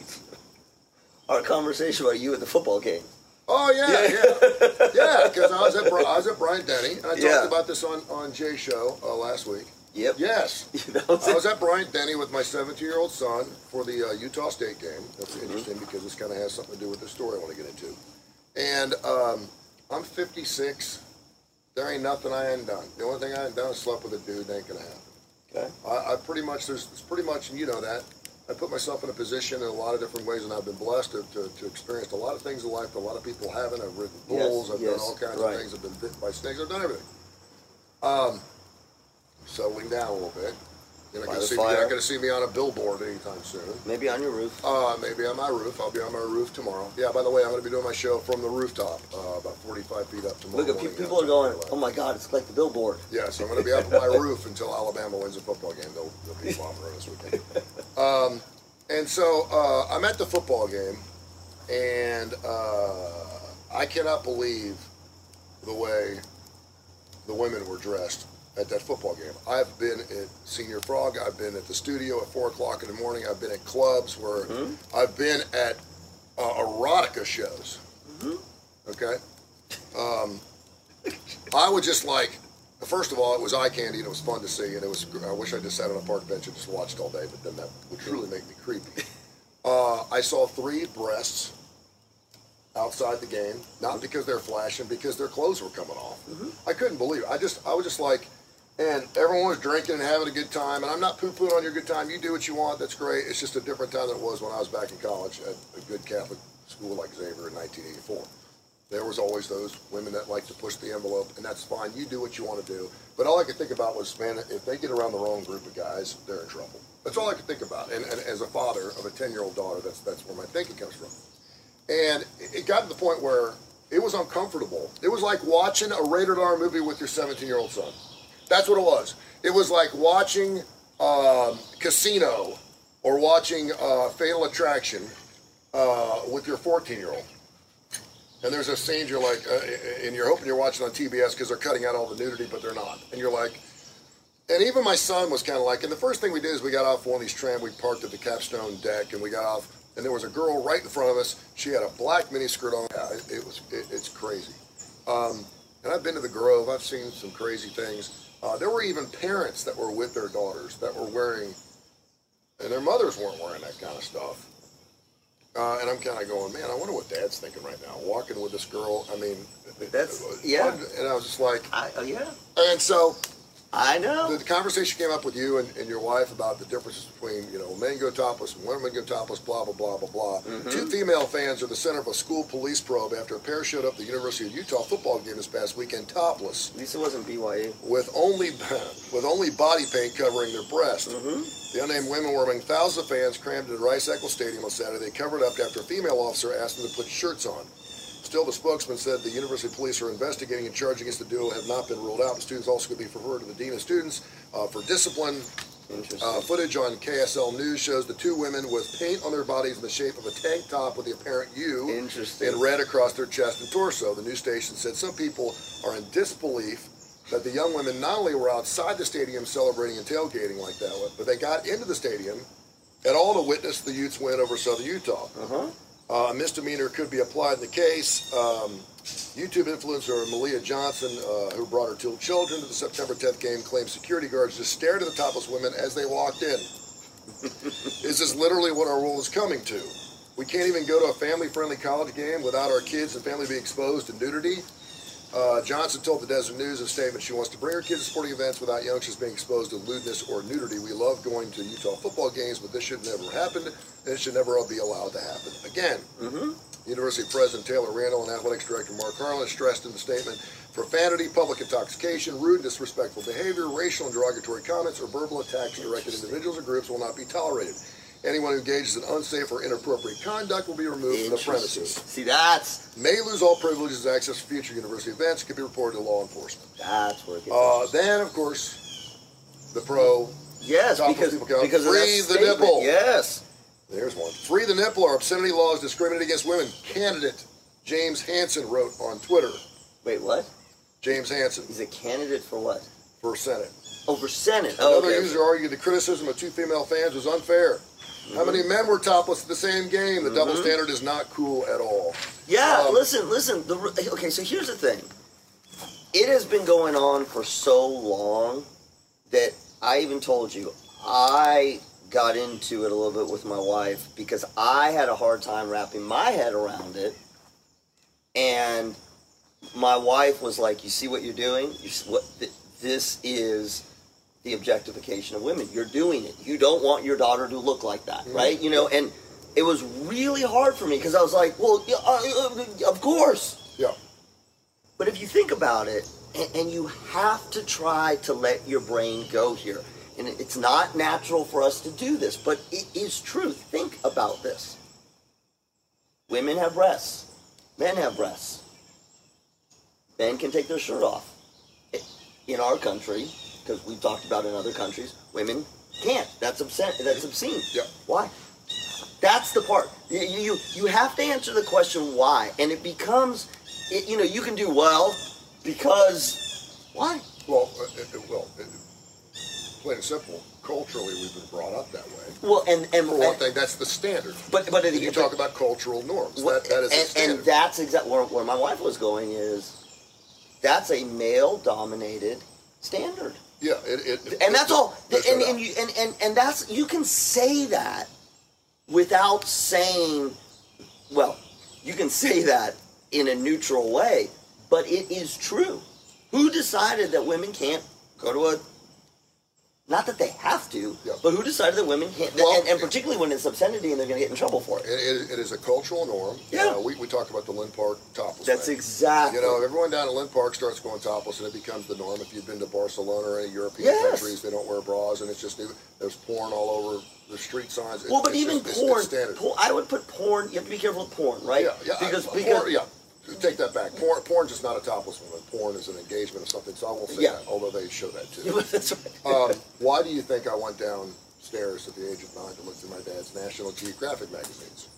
Speaker 2: Our conversation about you at the football game.
Speaker 1: Oh yeah, yeah, yeah. Because I was at Bri- I was at Bryant Denny, and I talked
Speaker 2: Yeah.
Speaker 1: about this on on Jay's show uh, last week.
Speaker 2: Yep.
Speaker 1: Yes,
Speaker 2: That was
Speaker 1: I
Speaker 2: it.
Speaker 1: was at Bryant Denny with my seventeen-year-old son for the uh, Utah State game. That's interesting because this kind of has something to do with the story I want to get into. And um, I'm fifty-six. There ain't nothing I ain't done. The only thing I ain't done is slept with a dude. That ain't gonna happen.
Speaker 2: Okay.
Speaker 1: I, I pretty much there's it's pretty much, and you know that. I put myself in a position in a lot of different ways, and I've been blessed to, to, to experience a lot of things in life that a lot of people haven't. I've ridden bulls,
Speaker 2: Yes,
Speaker 1: I've done
Speaker 2: yes,
Speaker 1: all kinds
Speaker 2: right.
Speaker 1: of things, I've been bitten by snakes, I've done everything. Um, settling down a little bit. You're not
Speaker 2: By
Speaker 1: gonna
Speaker 2: the
Speaker 1: see me, you're not
Speaker 2: fire.
Speaker 1: gonna see me on a billboard anytime soon.
Speaker 2: Maybe on your roof.
Speaker 1: Uh, maybe on my roof. I'll be on my roof tomorrow. Yeah, by the way, I'm gonna be doing my show from the rooftop, uh, about forty-five feet up tomorrow.
Speaker 2: Look at
Speaker 1: morning,
Speaker 2: people
Speaker 1: uh,
Speaker 2: are going.
Speaker 1: ten,
Speaker 2: Oh my God! It's like the billboard.
Speaker 1: yeah, so I'm going to be up on my roof until Alabama wins a football game. They'll, they'll be bombing her this weekend. Um, and so uh, I'm at the football game, and uh, I cannot believe the way the women were dressed at that football game. I've been at Senior Frog. I've been at the studio at four o'clock in the morning. I've been at clubs where
Speaker 2: Mhm.
Speaker 1: I've been at uh, erotica shows.
Speaker 2: Mhm.
Speaker 1: Okay. Um, I would just like, first of all, it was eye candy and it was fun to see, and it was. I wish I just sat on a park bench and just watched all day, but then that would truly make me creepy. Uh, I saw three breasts outside the game, not because they're flashing, because their clothes were coming off. I couldn't believe it. I just, I was just like, and everyone was drinking and having a good time, and I'm not poo-pooing on your good time. You do what you want, that's great. It's just a different time than it was when I was back in college at a good Catholic school like Xavier in nineteen eighty-four. There was always those women that like to push the envelope, and that's fine. You do what you want to do. But all I could think about was, man, if they get around the wrong group of guys, they're in trouble. That's all I could think about. And, and as a father of a ten-year-old daughter, that's that's where my thinking comes from. And it got to the point where it was uncomfortable. It was like watching a rated R movie with your seventeen-year-old son. That's what it was. It was like watching um, Casino or watching uh, Fatal Attraction uh, with your fourteen-year-old. And there's a scene you're like, uh, and you're hoping you're watching on T B S because they're cutting out all the nudity, but they're not. And you're like, and even my son was kind of like, and the first thing we did is we got off one of these trams, we parked at the Capstone deck, and we got off, and there was a girl right in front of us. She had a black miniskirt on. Yeah, it, it was, it, it's crazy. Um, and I've been to the Grove. I've seen some crazy things. Uh, there were even parents that were with their daughters that were wearing, and their mothers weren't wearing that kind of stuff. Uh, and I'm kind of going, man, I wonder what Dad's thinking right now. Walking with this girl, I mean,
Speaker 2: That's- yeah.
Speaker 1: And I was just like,
Speaker 2: I, oh yeah.
Speaker 1: and so
Speaker 2: I know.
Speaker 1: The, the conversation came up with you and, and your wife about the differences between, you know, men go topless and women go topless, blah, blah, blah, blah, blah.
Speaker 2: Mm-hmm.
Speaker 1: Two female fans are the center of a school police probe after a pair showed up at the University of Utah football game this past weekend topless.
Speaker 2: At least it wasn't B Y U.
Speaker 1: With only with only body paint covering their breast.
Speaker 2: Mm-hmm.
Speaker 1: The unnamed women were among thousands of fans crammed into Rice-Eccles Stadium on Saturday. They covered up after a female officer asked them to put shirts on. Still, the spokesman said the University Police are investigating and charges against the duo have not been ruled out. The students also could be referred to the Dean of Students uh, for discipline. Uh, footage on K S L News shows the two women with paint on their bodies in the shape of a tank top with the apparent U in red across their chest and torso. The news station said some people are in disbelief that the young women not only were outside the stadium celebrating and tailgating like that, but they got into the stadium at all to witness the Utes win over Southern Utah.
Speaker 2: Uh-huh.
Speaker 1: Uh, a misdemeanor could be applied in the case. Um, YouTube influencer Malia Johnson, uh, who brought her two children to the September tenth game, claimed security guards just stared at the topless women as they walked in. Is this literally what our world is coming to? We can't even go to a family-friendly college game without our kids and family being exposed to nudity. Uh, Johnson told the Desert News in a statement she wants to bring her kids to sporting events without youngsters being exposed to lewdness or nudity. We love going to Utah football games, but this should never happen, and it should never be allowed to happen again.
Speaker 2: Mm-hmm.
Speaker 1: University President Taylor Randall and Athletics Director Mark Harlan stressed in the statement, profanity, public intoxication, rude, disrespectful behavior, racial and derogatory comments, or verbal attacks directed at individuals or groups will not be tolerated. Anyone who engages in unsafe or inappropriate conduct will be removed from the premises.
Speaker 2: See, that's...
Speaker 1: May lose all privileges and access to future university events. Can be reported to law enforcement.
Speaker 2: That's where it gets
Speaker 1: Uh, then, of course, the pro...
Speaker 2: Yes, because, because of
Speaker 1: Free
Speaker 2: that
Speaker 1: the
Speaker 2: statement.
Speaker 1: nipple.
Speaker 2: Yes.
Speaker 1: There's one. Free the nipple. Our obscenity laws discriminate against women. Candidate James Hansen wrote on Twitter.
Speaker 2: Wait, what?
Speaker 1: James Hansen.
Speaker 2: He's a candidate for what?
Speaker 1: For Senate.
Speaker 2: Oh, for Senate. Oh,
Speaker 1: Another
Speaker 2: okay.
Speaker 1: user argued the criticism of two female fans was unfair. Mm-hmm. How many men were topless at the same game? The mm-hmm. double standard is not cool at all.
Speaker 2: Yeah,
Speaker 1: um,
Speaker 2: listen, listen. The, okay, so here's the thing. It has been going on for so long that I even told you, I got into it a little bit with my wife because I had a hard time wrapping my head around it. And my wife was like, you see what you're doing? You see what th- this is the objectification of women. You're doing it. You don't want your daughter to look like that, mm-hmm. right? You know, and it was really hard for me because I was like, well, yeah, uh, of course.
Speaker 1: Yeah.
Speaker 2: But if you think about it, and, and you have to try to let your brain go here. And it's not natural for us to do this, but it is true. Think about this. Women have breasts. Men have breasts. Men can take their shirt off. In our country, because we've talked about in other countries, women can't. That's obscene. That's obscene.
Speaker 1: Yeah.
Speaker 2: Why? That's the part. You, you, you have to answer the question why. And it becomes, it, you know, you can do well because, why?
Speaker 1: Well, uh, uh, well, uh, plain and simple, culturally we've been brought up that way.
Speaker 2: Well, and, and
Speaker 1: for one
Speaker 2: and,
Speaker 1: thing, that's the standard.
Speaker 2: But but
Speaker 1: you talk about cultural norms.
Speaker 2: Well,
Speaker 1: that, that is
Speaker 2: and,
Speaker 1: the standard.
Speaker 2: and that's exactly where, where my wife was going. Is that's a male-dominated standard.
Speaker 1: Yeah, it, it,
Speaker 2: and
Speaker 1: it,
Speaker 2: that's
Speaker 1: it,
Speaker 2: all.
Speaker 1: And,
Speaker 2: And
Speaker 1: no
Speaker 2: and, you, and and and that's you can say that without saying, well, you can say that in a neutral way, but it is true. Who decided that women can't go to a? Not that they have to,
Speaker 1: yeah.
Speaker 2: but who decided that women can't?
Speaker 1: Well,
Speaker 2: and, and particularly when it's obscenity and they're going to get in trouble for it.
Speaker 1: It, it, it is a cultural norm.
Speaker 2: Yeah.
Speaker 1: Uh, we, we talked about the Lynn Park topless.
Speaker 2: That's
Speaker 1: thing.
Speaker 2: exactly.
Speaker 1: You know, everyone down at Lynn Park starts going topless, and it becomes the norm. If you've been to Barcelona or any European
Speaker 2: Yes.
Speaker 1: countries, they don't wear bras, and it's just there's porn all over the street signs. It,
Speaker 2: Well, but
Speaker 1: it's
Speaker 2: even
Speaker 1: just,
Speaker 2: porn,
Speaker 1: it's, it's standard.
Speaker 2: porn, I would put porn. You have to be careful with porn, right?
Speaker 1: Yeah, yeah.
Speaker 2: Because
Speaker 1: I,
Speaker 2: because
Speaker 1: porn, yeah. Take that back. Porn, porn's just not a topless woman. Porn is an engagement of something. So I won't say
Speaker 2: Yeah.
Speaker 1: that, although they show that too.
Speaker 2: Yeah, that's right.
Speaker 1: um, why do you think I went downstairs at the age of nine to look through my dad's National Geographic magazines?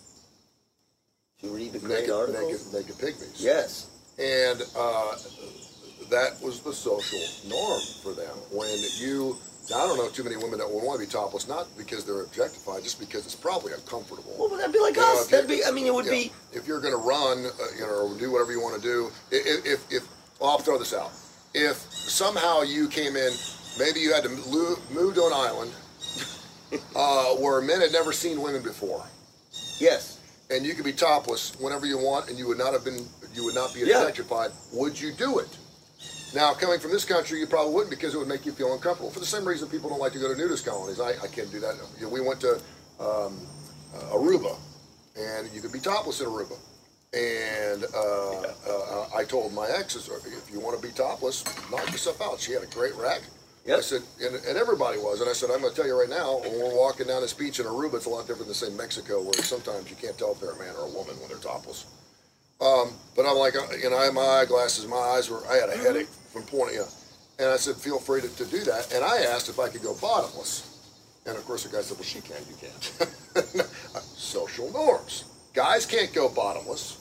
Speaker 2: To read the great
Speaker 1: Naked,
Speaker 2: articles.
Speaker 1: naked, naked pygmies.
Speaker 2: Yes.
Speaker 1: And uh, that was the social norm for them. When you, I don't know too many women that would want to be topless, not because they're objectified, just because it's probably uncomfortable.
Speaker 2: Well, that'd be like
Speaker 1: You know,
Speaker 2: us.
Speaker 1: if
Speaker 2: That'd
Speaker 1: you-
Speaker 2: be. I mean, it would
Speaker 1: yeah,
Speaker 2: be.
Speaker 1: If you're going to run, uh, you know, or do whatever you want to do, if, if, if well, I'll throw this out. If somehow you came in, maybe you had to move, move to an island uh, where men had never seen women before,
Speaker 2: Yes.
Speaker 1: and you could be topless whenever you want, and you would not have been, you would not be
Speaker 2: Yeah.
Speaker 1: objectified. Would you do it? Now, coming from this country, you probably wouldn't because it would make you feel uncomfortable. For the same reason people don't like to go to nudist colonies. I, I can't do that. You know, we went to um, uh, Aruba, and you could be topless in Aruba. And uh, uh, I told my ex, if you want to be topless, knock yourself out. She had a great rack. Yep. I said, and, and everybody was. And I said, I'm going to tell you right now, when we're walking down this beach in Aruba, it's a lot different than, say, Mexico, where sometimes you can't tell if they're a man or a woman when they're topless. Um, but I'm like, you know, I had my eyeglasses, my eyes were, I had a headache from pointing, you know, and I said, feel free to, to do that. And I asked if I could go bottomless. And of course the guy said, well, she can, you can't. Social norms. Guys can't go bottomless,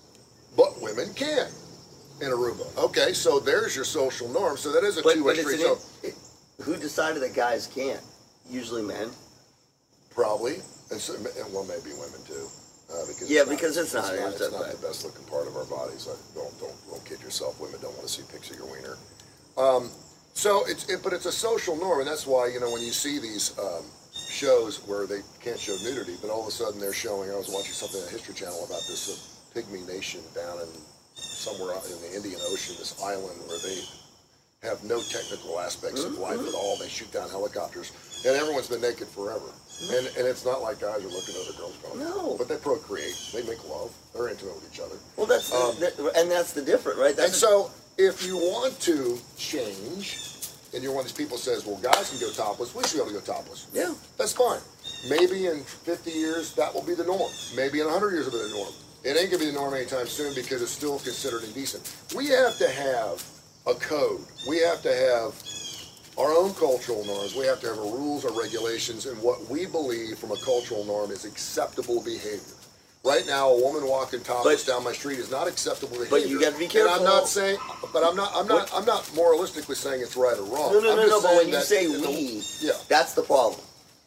Speaker 1: but women can in Aruba. Okay, so there's your social norm. So that is a
Speaker 2: but,
Speaker 1: two-way
Speaker 2: but
Speaker 1: street.
Speaker 2: An,
Speaker 1: so,
Speaker 2: it, who decided that guys can't? Usually men.
Speaker 1: Probably. And, so, and well, maybe women too. Uh, because
Speaker 2: yeah,
Speaker 1: it's not,
Speaker 2: because it's not.
Speaker 1: It's not,
Speaker 2: it's
Speaker 1: it's not
Speaker 2: not
Speaker 1: the best looking part of our bodies. I, don't don't don't kid yourself. Women don't want to see pics of your wiener. Um, so it's it, but it's a social norm, and that's why you know when you see these um, shows where they can't show nudity, but all of a sudden they're showing. I was watching something on the History Channel about this uh, pygmy nation down in somewhere out in the Indian Ocean, this island where they have no technical aspects of life at all. They shoot down helicopters, and everyone's been naked forever. And and it's not like guys are looking at other girls going,
Speaker 2: no.
Speaker 1: But they procreate. They make love. They're intimate with each other.
Speaker 2: Well, that's
Speaker 1: um,
Speaker 2: the, the, and that's the different, right? That's
Speaker 1: and so if you want to change, and you're one of these people says, well, guys can go topless. We should be able to go topless.
Speaker 2: Yeah,
Speaker 1: that's fine. Maybe in fifty years that will be the norm. Maybe in one hundred years it'll be the norm. It ain't gonna be the norm anytime soon because it's still considered indecent. We have to have a code. We have to have our own cultural norms. We have to have rules or regulations and what we believe from a cultural norm is acceptable behavior. Right now, a woman walking topless
Speaker 2: but,
Speaker 1: down my street is not acceptable behavior.
Speaker 2: But you got to be careful.
Speaker 1: And I'm not saying, but I'm not, I'm not, I'm not moralistically saying it's right or wrong.
Speaker 2: No, no,
Speaker 1: I'm
Speaker 2: no, no. But when you
Speaker 1: that,
Speaker 2: say
Speaker 1: you know,
Speaker 2: we,
Speaker 1: yeah.
Speaker 2: that's the problem.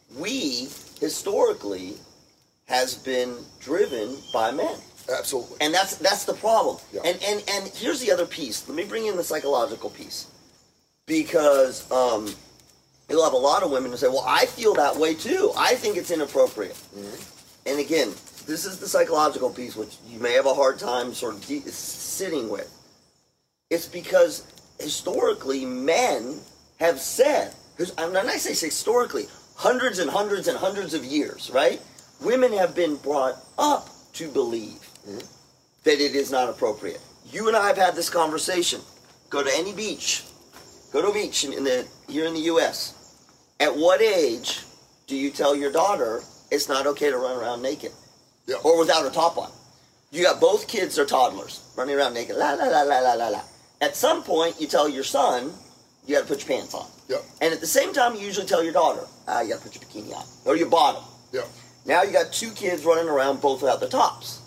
Speaker 2: We historically has been driven by men.
Speaker 1: Absolutely.
Speaker 2: And that's that's the problem.
Speaker 1: Yeah.
Speaker 2: And and and here's the other piece. Let me bring in the psychological piece. Because um, you'll have a lot of women who say, well, I feel that way too. I think it's inappropriate. Mm-hmm. And again, this is the psychological piece, which you may have a hard time sort of de- sitting with. It's because historically men have said, and when I say historically, hundreds and hundreds and hundreds of years, right? Women have been brought up to believe mm-hmm. that it is not appropriate. You and I have had this conversation. Go to any beach. Go to a beach in, in the here in the U S. At what age do you tell your daughter it's not okay to run around naked?
Speaker 1: Yeah.
Speaker 2: Or without a top on? You got both kids are toddlers running around naked. La la la la la la la. At some point, you tell your son you got to put your pants on.
Speaker 1: Yeah.
Speaker 2: And at the same time, you usually tell your daughter, ah, you got to put your bikini on or your bottom.
Speaker 1: Yeah.
Speaker 2: Now you got two kids running around both without the tops.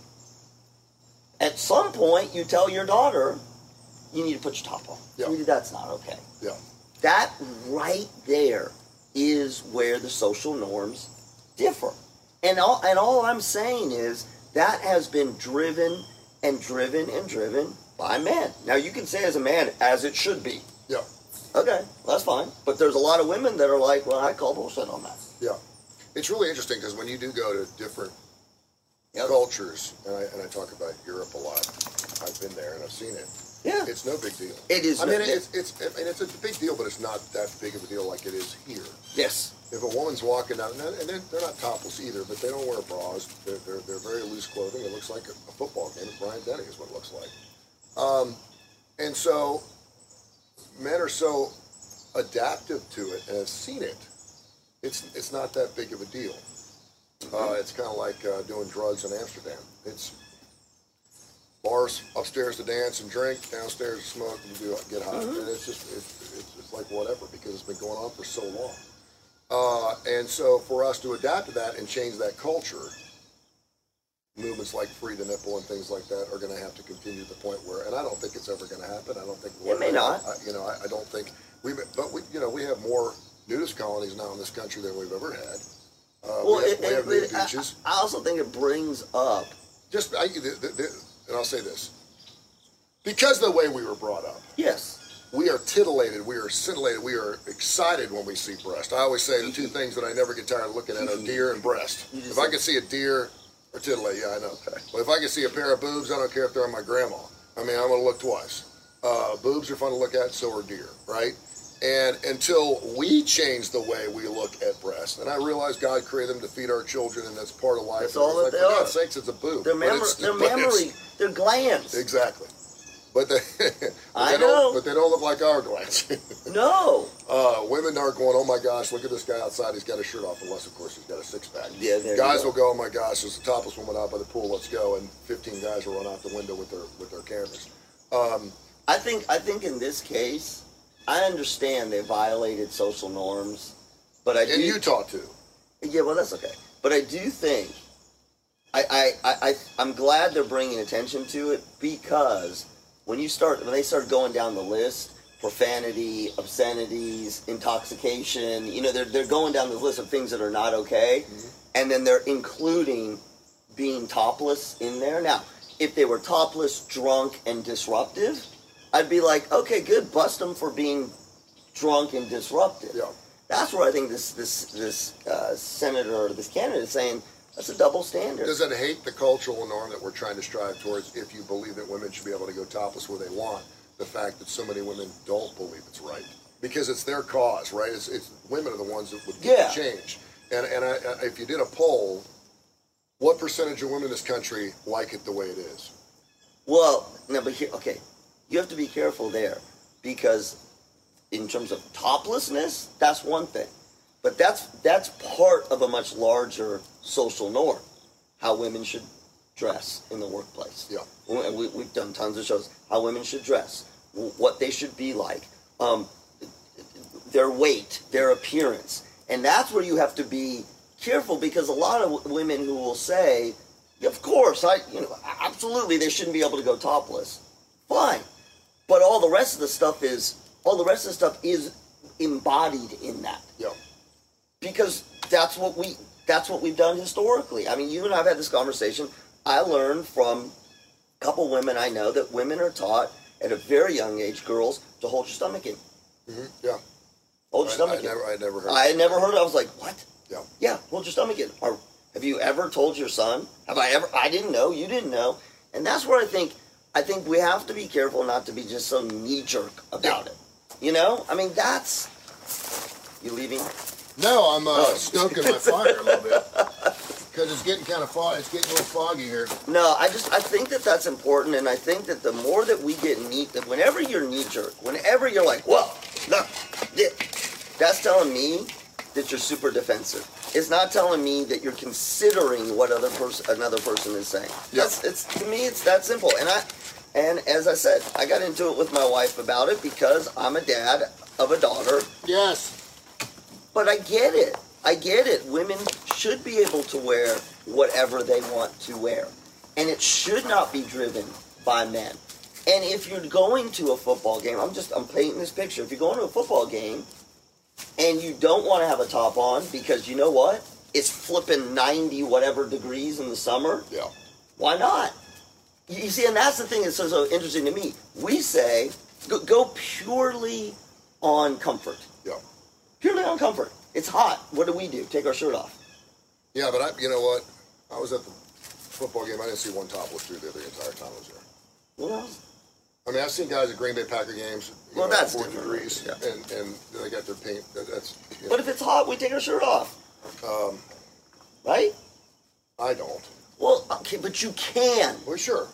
Speaker 2: At some point, you tell your daughter, you need to put your top on.
Speaker 1: Yeah.
Speaker 2: That's not okay.
Speaker 1: Yeah.
Speaker 2: That right there is where the social norms differ. And all, and all I'm saying is that has been driven and driven and driven by men. Now you can say as a man, as it should be.
Speaker 1: Yeah.
Speaker 2: Okay, that's fine. But there's a lot of women that are like, well, I call bullshit on that.
Speaker 1: Yeah. It's really interesting because when you do go to different
Speaker 2: yep.
Speaker 1: cultures, and I, and I talk about Europe a lot, I've been there and I've seen it.
Speaker 2: Yeah.
Speaker 1: It's no big deal.
Speaker 2: It is.
Speaker 1: I
Speaker 2: no,
Speaker 1: mean, it's, it's, I mean, it's a big deal, but it's not that big of a deal like it is here.
Speaker 2: Yes.
Speaker 1: If a woman's walking down, and they're, they're not topless either, but they don't wear bras. They're, they're, they're very loose clothing. It looks like a, a football game at Bryant Denny is what it looks like. Um, and so men are so adaptive to it and have seen it. It's it's not that big of a deal. Uh, it's kind of like uh, doing drugs in Amsterdam. It's bars upstairs to dance and drink, downstairs to smoke and do, get high. Mm-hmm. And it's just it's, it's, it's like whatever because it's been going on for so long. Uh, and so for us to adapt to that and change that culture, movements like Free the Nipple and things like that are going to have to continue to the point where, and I don't think it's ever going to happen. I don't think
Speaker 2: it may not.
Speaker 1: I, you know, I, I don't think we, but we, you know, we have more nudist colonies now in this country than we've ever had. Uh,
Speaker 2: well,
Speaker 1: we have,
Speaker 2: it,
Speaker 1: we have
Speaker 2: it,
Speaker 1: nude
Speaker 2: it,
Speaker 1: beaches.
Speaker 2: I, I also think it brings up
Speaker 1: just, I, the, the, the, and I'll say this, because of the way we were brought up.
Speaker 2: Yes.
Speaker 1: We are titillated, we are scintillated, we are excited when we see breast. I always say the two things that I never get tired of looking at are deer and breast. If I can see a deer or titillate, yeah, I know. But if I can see a pair of boobs, I don't care if they're on my grandma. I mean, I'm going to look twice. Uh, boobs are fun to look at, so are deer, right? And until we change the way we look at breasts, and I realize God created them to feed our children, and that's part of life.
Speaker 2: That's all that
Speaker 1: like,
Speaker 2: they
Speaker 1: for
Speaker 2: are.
Speaker 1: God's sakes, it's a boob.
Speaker 2: They're,
Speaker 1: But
Speaker 2: mem-
Speaker 1: it's-
Speaker 2: they're
Speaker 1: but it's-
Speaker 2: mammary, they're glands.
Speaker 1: Exactly. But they, but
Speaker 2: I
Speaker 1: they
Speaker 2: know.
Speaker 1: don't. But they don't look like our glands.
Speaker 2: No.
Speaker 1: uh, women aren't going, oh my gosh, look at this guy outside. He's got his shirt off, unless of course he's got a six pack.
Speaker 2: Yeah, there
Speaker 1: Guys
Speaker 2: you go.
Speaker 1: will go, oh my gosh, there's a topless woman out by the pool. Let's go, and fifteen guys will run out the window with their with their cameras. Um,
Speaker 2: I think I think in this case, I understand they violated social norms, but I do.
Speaker 1: in Utah too.
Speaker 2: Yeah, well, that's okay. But I do think I I, I, I I'm glad they're bringing attention to it, because when you start when they start going down the list, profanity, obscenities, intoxication, you know, they're they're going down the list of things that are not okay,
Speaker 1: Mm-hmm.
Speaker 2: and then they're including being topless in there. Now, if they were topless, drunk, and disruptive, I'd be like, okay, good, bust them for being drunk and disruptive.
Speaker 1: Yeah.
Speaker 2: That's where I think this this this uh, senator or this candidate is saying that's a double standard.
Speaker 1: Does it hate the cultural norm that we're trying to strive towards? If you believe that women should be able to go topless where they want, the fact that so many women don't believe it's right, because it's their cause, right? It's, it's women are the ones that would get
Speaker 2: Yeah.
Speaker 1: the change. And and I, I, if you did a poll, what percentage of women in this country like it the way it is?
Speaker 2: Well, no, but here, okay, you have to be careful there, because in terms of toplessness, that's one thing, but that's that's part of a much larger social norm, how women should dress in the workplace.
Speaker 1: Yeah.
Speaker 2: We, we've done tons of shows how women should dress, what they should be like, um, their weight, their appearance, and that's where you have to be careful, because a lot of women who will say, of course, I, you know, absolutely, they shouldn't be able to go topless. Fine, but all the rest of the stuff is, all the rest of the stuff is embodied in that,
Speaker 1: Yeah.
Speaker 2: because that's what we, that's what we've done historically. I mean, you and I have had this conversation. I learned from a couple women I know that women are taught at a very young age, girls, to hold your stomach in.
Speaker 1: Mm-hmm. Yeah.
Speaker 2: Hold your
Speaker 1: I,
Speaker 2: stomach
Speaker 1: I
Speaker 2: in.
Speaker 1: never, I never heard.
Speaker 2: I had never heard it. I was like, what?
Speaker 1: Yeah.
Speaker 2: Yeah, hold your stomach in. Or have you ever told your son? Have I ever? I didn't know. You didn't know. And that's where I think, I think we have to be careful not to be just so knee-jerk about it. You know? I mean, that's... You leaving?
Speaker 1: No, I'm uh,
Speaker 2: Oh.
Speaker 1: stoking my fire a little bit because it's getting kind of foggy. It's getting a little foggy here.
Speaker 2: No, I just, I think that that's important, and I think that the more that we get knee, that whenever you're knee-jerk, whenever you're like, well, look, yeah, that's telling me that you're super defensive. It's not telling me that you're considering what other person, another person is saying.
Speaker 1: Yeah.
Speaker 2: That's, it's, to me, it's that simple. And I, and as I said, I got into it with my wife about it because I'm a dad of a daughter.
Speaker 1: Yes.
Speaker 2: But I get it. I get it. Women should be able to wear whatever they want to wear. And it should not be driven by men. And if you're going to a football game, I'm just, I'm painting this picture. If you're going to a football game and you don't want to have a top on because you know what? It's flipping ninety whatever degrees in the summer.
Speaker 1: Yeah.
Speaker 2: Why not? You see, and that's the thing that's so, so interesting to me. We say, go, go purely on comfort.
Speaker 1: Yeah.
Speaker 2: Purely on comfort. It's hot. What do we do? Take our shirt off.
Speaker 1: Yeah, but I, you know what? I was at the football game. I didn't see one topless dude there the entire time I was there.
Speaker 2: What else?
Speaker 1: I mean, I've seen guys at Green Bay Packer games. You
Speaker 2: Well,
Speaker 1: know,
Speaker 2: that's
Speaker 1: forty
Speaker 2: different.
Speaker 1: degrees,
Speaker 2: Yeah.
Speaker 1: and and they got their paint. That, that's. You know,
Speaker 2: But if it's hot, we take our shirt off.
Speaker 1: um,
Speaker 2: Right?
Speaker 1: I don't.
Speaker 2: Well, okay, but you can.
Speaker 1: Well, sure.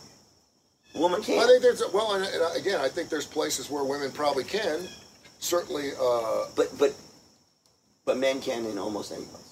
Speaker 2: A woman
Speaker 1: I
Speaker 2: can.
Speaker 1: think there's well, and, and again, I think there's places where women probably can. Certainly. Uh,
Speaker 2: But but but men can in almost any place.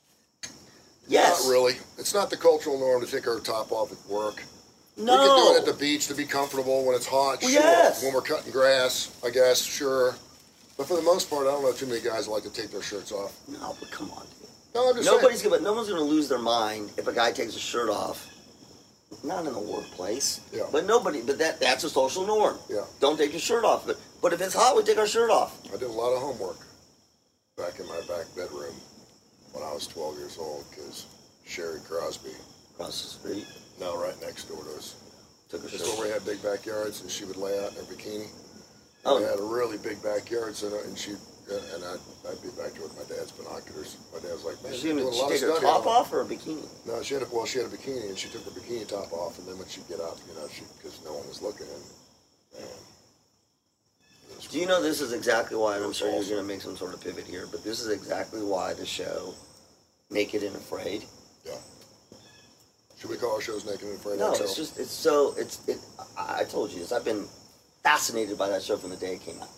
Speaker 2: Yes.
Speaker 1: Not really. It's not the cultural norm to take our top off at work.
Speaker 2: No.
Speaker 1: We can do it at the beach to be comfortable when it's hot.
Speaker 2: Well,
Speaker 1: sure.
Speaker 2: yes.
Speaker 1: When we're cutting grass, I guess, sure. But for the most part, I don't know too many guys that like to take their shirts off.
Speaker 2: No, but come on.
Speaker 1: No, I'm just
Speaker 2: Nobody's
Speaker 1: saying.
Speaker 2: gonna no one's gonna lose their mind if a guy takes his shirt off. Not in the workplace.
Speaker 1: Yeah.
Speaker 2: But nobody but that that's a social norm.
Speaker 1: Yeah.
Speaker 2: Don't take your shirt off. But but if it's hot, we take our shirt off.
Speaker 1: I did a lot of homework back in my back bedroom when I was twelve years old because Sherry Crosby,
Speaker 2: Across the street.
Speaker 1: now right next door to us,
Speaker 2: Took her
Speaker 1: just
Speaker 2: shirt
Speaker 1: where we had big backyards, and she would lay out in her bikini.
Speaker 2: Oh.
Speaker 1: We had a really big backyard, so and she and I'd, I'd be back there with my dad's binoculars. My dad was like, "Man,
Speaker 2: Did
Speaker 1: you're
Speaker 2: she,
Speaker 1: doing a
Speaker 2: she
Speaker 1: lot of
Speaker 2: take her
Speaker 1: study
Speaker 2: top
Speaker 1: on it."
Speaker 2: off or a bikini?
Speaker 1: No, she had a, well, she had a bikini, and she took her bikini top off, and then when she'd get up, you know, she because no one was looking, and man,
Speaker 2: Do you know this is exactly why, and I'm sure
Speaker 1: Awesome.
Speaker 2: you're going to make some sort of pivot here, but this is exactly why the show Naked and Afraid.
Speaker 1: Yeah. Should we call our shows Naked and Afraid?
Speaker 2: No,
Speaker 1: X L?
Speaker 2: it's just, it's so, it's, it, I I told you this, I've been fascinated by that show from the day it came out.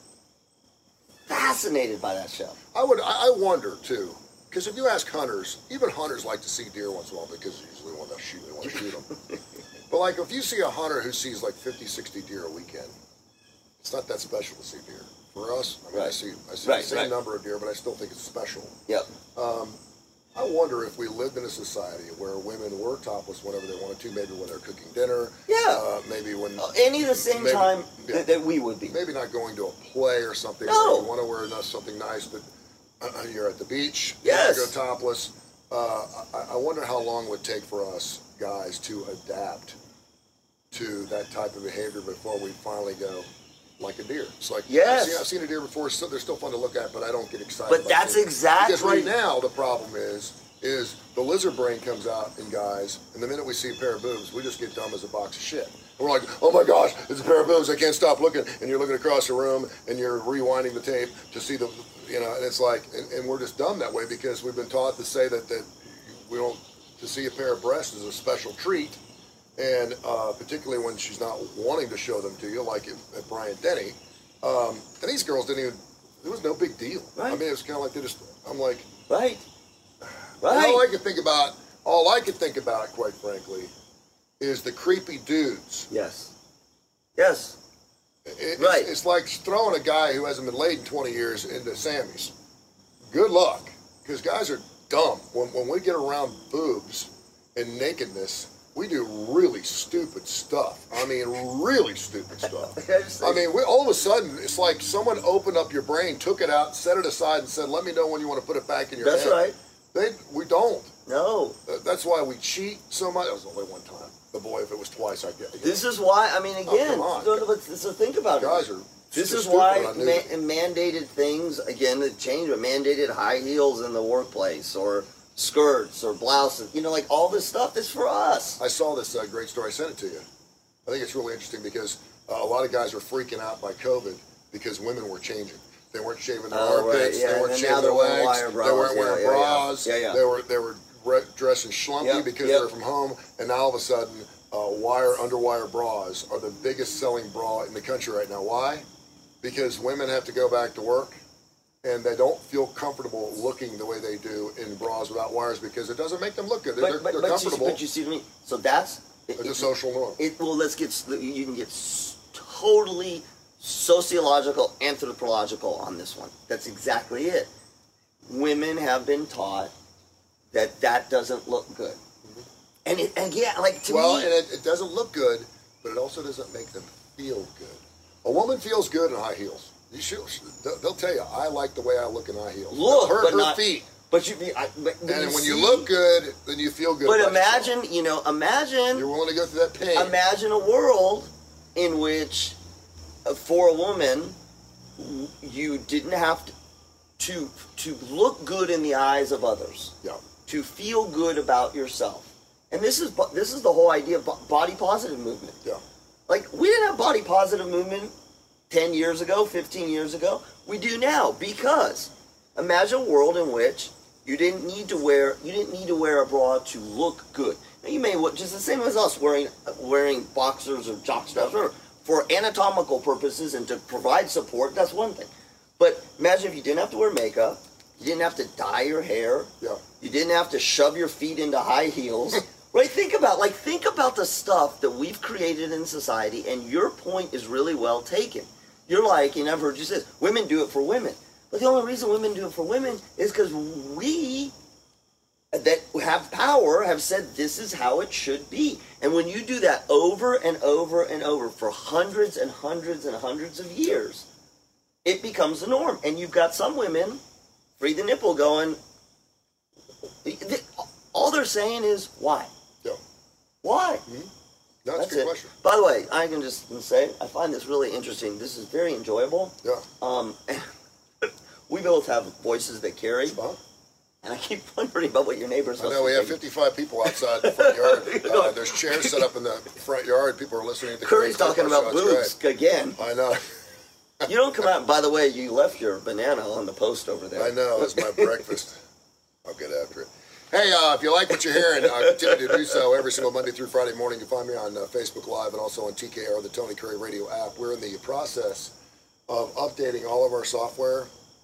Speaker 2: Fascinated by that show.
Speaker 1: I would. I I wonder too, because if you ask hunters, even hunters like to see deer once in a while because they usually want to shoot. They want to shoot them. But like, if you see a hunter who sees like fifty, sixty deer a weekend, it's not that special to see deer. For us, I mean, I
Speaker 2: Right.
Speaker 1: see I see
Speaker 2: Right,
Speaker 1: the same
Speaker 2: right.
Speaker 1: number of deer, but I still think it's special.
Speaker 2: Yep.
Speaker 1: Um, I wonder if we lived in a society where women were topless whenever they wanted to, maybe when they're cooking dinner.
Speaker 2: Yeah.
Speaker 1: Uh, maybe when.
Speaker 2: Uh, Any of the same
Speaker 1: maybe-
Speaker 2: time
Speaker 1: yeah.
Speaker 2: that, that we would be.
Speaker 1: Maybe not going to a play or something.
Speaker 2: No.
Speaker 1: Where you want to wear nice- something nice, but uh, you're at the beach.
Speaker 2: Yes.
Speaker 1: You go topless. Uh, I, I wonder how long it would take for us guys to adapt to that type of behavior before we finally go like a deer. It's like,
Speaker 2: Yes.
Speaker 1: I've seen, I've seen a deer before. So they're still fun to look at, but I don't get excited.
Speaker 2: But
Speaker 1: about
Speaker 2: that's
Speaker 1: seeing it.
Speaker 2: exactly-
Speaker 1: Because right now the problem is, is the lizard brain comes out in guys, and the minute we see a pair of boobs, we just get dumb as a box of shit. We're like, oh my gosh, it's a pair of boobs, I can't stop looking. And you're looking across the room, and you're rewinding the tape to see the, you know, and it's like, and, and we're just dumb that way because we've been taught to say that, that we don't, to see a pair of breasts is a special treat. And uh, particularly when she's not wanting to show them to you, like at, at Bryant Denny. Um, and these girls didn't even, it was no big deal.
Speaker 2: Right.
Speaker 1: I mean, it was kind of like they just, I'm like,
Speaker 2: Right.
Speaker 1: and
Speaker 2: Right.
Speaker 1: all I could think about, all I could think about, quite frankly, is the creepy dudes.
Speaker 2: Yes. Yes.
Speaker 1: It,
Speaker 2: Right.
Speaker 1: it's, it's like throwing a guy who hasn't been laid in twenty years into Sammy's. Good luck, because guys are dumb. When, when we get around boobs and nakedness, we do really stupid stuff. I mean, really stupid stuff.
Speaker 2: I just
Speaker 1: I
Speaker 2: think-
Speaker 1: mean, we, all of a sudden, it's like someone opened up your brain, took it out, set it aside, and said, let me know when you want to put it back in your
Speaker 2: That's
Speaker 1: head.
Speaker 2: right.
Speaker 1: They, we don't.
Speaker 2: No.
Speaker 1: Uh, That's why we cheat so much. That was only one time. But boy, if it was twice, I'd get it.
Speaker 2: This is why, I mean, again,
Speaker 1: come on.
Speaker 2: so, but- so think about
Speaker 1: Guys
Speaker 2: it.
Speaker 1: are
Speaker 2: This
Speaker 1: so
Speaker 2: is
Speaker 1: stupid,
Speaker 2: why
Speaker 1: I knew
Speaker 2: ma-
Speaker 1: it.
Speaker 2: mandated things, again, that change, but mandated high heels in the workplace or skirts or blouses, you know, like all this stuff is for us.
Speaker 1: I saw this uh, great story. I sent it to you. I think it's really interesting because uh, a lot of guys were freaking out by COVID because women were changing. They weren't shaving their
Speaker 2: Oh, right,
Speaker 1: armpits.
Speaker 2: yeah,
Speaker 1: They weren't
Speaker 2: and now
Speaker 1: shaving
Speaker 2: they're
Speaker 1: their
Speaker 2: wearing
Speaker 1: legs.
Speaker 2: wire
Speaker 1: They
Speaker 2: bras.
Speaker 1: weren't
Speaker 2: Yeah,
Speaker 1: wearing
Speaker 2: yeah, yeah.
Speaker 1: bras.
Speaker 2: Yeah, yeah.
Speaker 1: They were they were re- dressing schlumpy
Speaker 2: Yep,
Speaker 1: because
Speaker 2: yep.
Speaker 1: they were from home. And now all of a sudden, uh, wire underwire bras are the biggest selling bra in the country right now. Why? Because women have to go back to work. And they don't feel comfortable looking the way they do in bras without wires because it doesn't make them look good. They're,
Speaker 2: But, but,
Speaker 1: they're
Speaker 2: but, you,
Speaker 1: comfortable.
Speaker 2: but you see what I mean? So that's, it,
Speaker 1: It's a
Speaker 2: it-
Speaker 1: social norm.
Speaker 2: it, well, let's get, s- you can get s- totally sociological, anthropological on this one. That's exactly it. Women have been taught that that doesn't look good. And, it, and yeah, like to
Speaker 1: Well,
Speaker 2: me,
Speaker 1: and it, it doesn't look good, but it also doesn't make them feel good. A woman feels good in high heels. You should, they'll- they'll tell you, I like the way I look in high heels.
Speaker 2: look,
Speaker 1: her,
Speaker 2: but
Speaker 1: her
Speaker 2: not,
Speaker 1: feet.
Speaker 2: But you, I, but, but
Speaker 1: And when you
Speaker 2: see-
Speaker 1: look good, then you feel good.
Speaker 2: But
Speaker 1: about
Speaker 2: imagine,
Speaker 1: yourself.
Speaker 2: you know, imagine,
Speaker 1: You're willing to go through that pain.
Speaker 2: imagine a world in which, uh, for a woman, w- you didn't have to, to to look good in the eyes of others,
Speaker 1: Yeah.
Speaker 2: to feel good about yourself. And this is bo- this is the whole idea of bo- body positive movement.
Speaker 1: Yeah.
Speaker 2: Like, we didn't have body positive movement ten years ago, fifteen years ago. We do now, because imagine a world in which you didn't need to wear you didn't need to wear a bra to look good. Now, you may wa- just the same as us wearing wearing boxers or jockstraps or for anatomical purposes and to provide support. That's one thing. But imagine if you didn't have to wear makeup, you didn't have to dye your hair,
Speaker 1: Yeah.
Speaker 2: you didn't have to shove your feet into high heels. Right? Think about like think about the stuff that we've created in society, and your point is really well taken. You're like, and I've heard you say, women do it for women. But the only reason women do it for women is because we that have power have said this is how it should be. And when you do that over and over and over for hundreds and hundreds and hundreds of years, it becomes the norm. And you've got some women, free the nipple, going, all they're saying is, why?
Speaker 1: Yeah.
Speaker 2: Why?
Speaker 1: No, that's,
Speaker 2: That's
Speaker 1: a good
Speaker 2: it.
Speaker 1: question.
Speaker 2: By the way, I can just say, I find this really interesting. This is very enjoyable.
Speaker 1: Yeah.
Speaker 2: Um, we both have voices that carry.
Speaker 1: Huh?
Speaker 2: And I keep wondering about what your neighbors
Speaker 1: I
Speaker 2: must
Speaker 1: know we
Speaker 2: be
Speaker 1: have
Speaker 2: thinking.
Speaker 1: fifty-five people outside the front yard. Uh, there's chairs set up in the front yard. People are listening to
Speaker 2: Curry's
Speaker 1: Curry's
Speaker 2: talking about
Speaker 1: so it's
Speaker 2: boobs again.
Speaker 1: great. I know.
Speaker 2: You don't come out. By the way, you left your banana on the post over there.
Speaker 1: I know, it's my breakfast. I'll get after it. Hey, uh, if you like what you're hearing, uh, continue to do so every single Monday through Friday morning. You can find me on uh, Facebook Live and also on T K R, the Tony Curry Radio app. We're in the process of updating all of our software.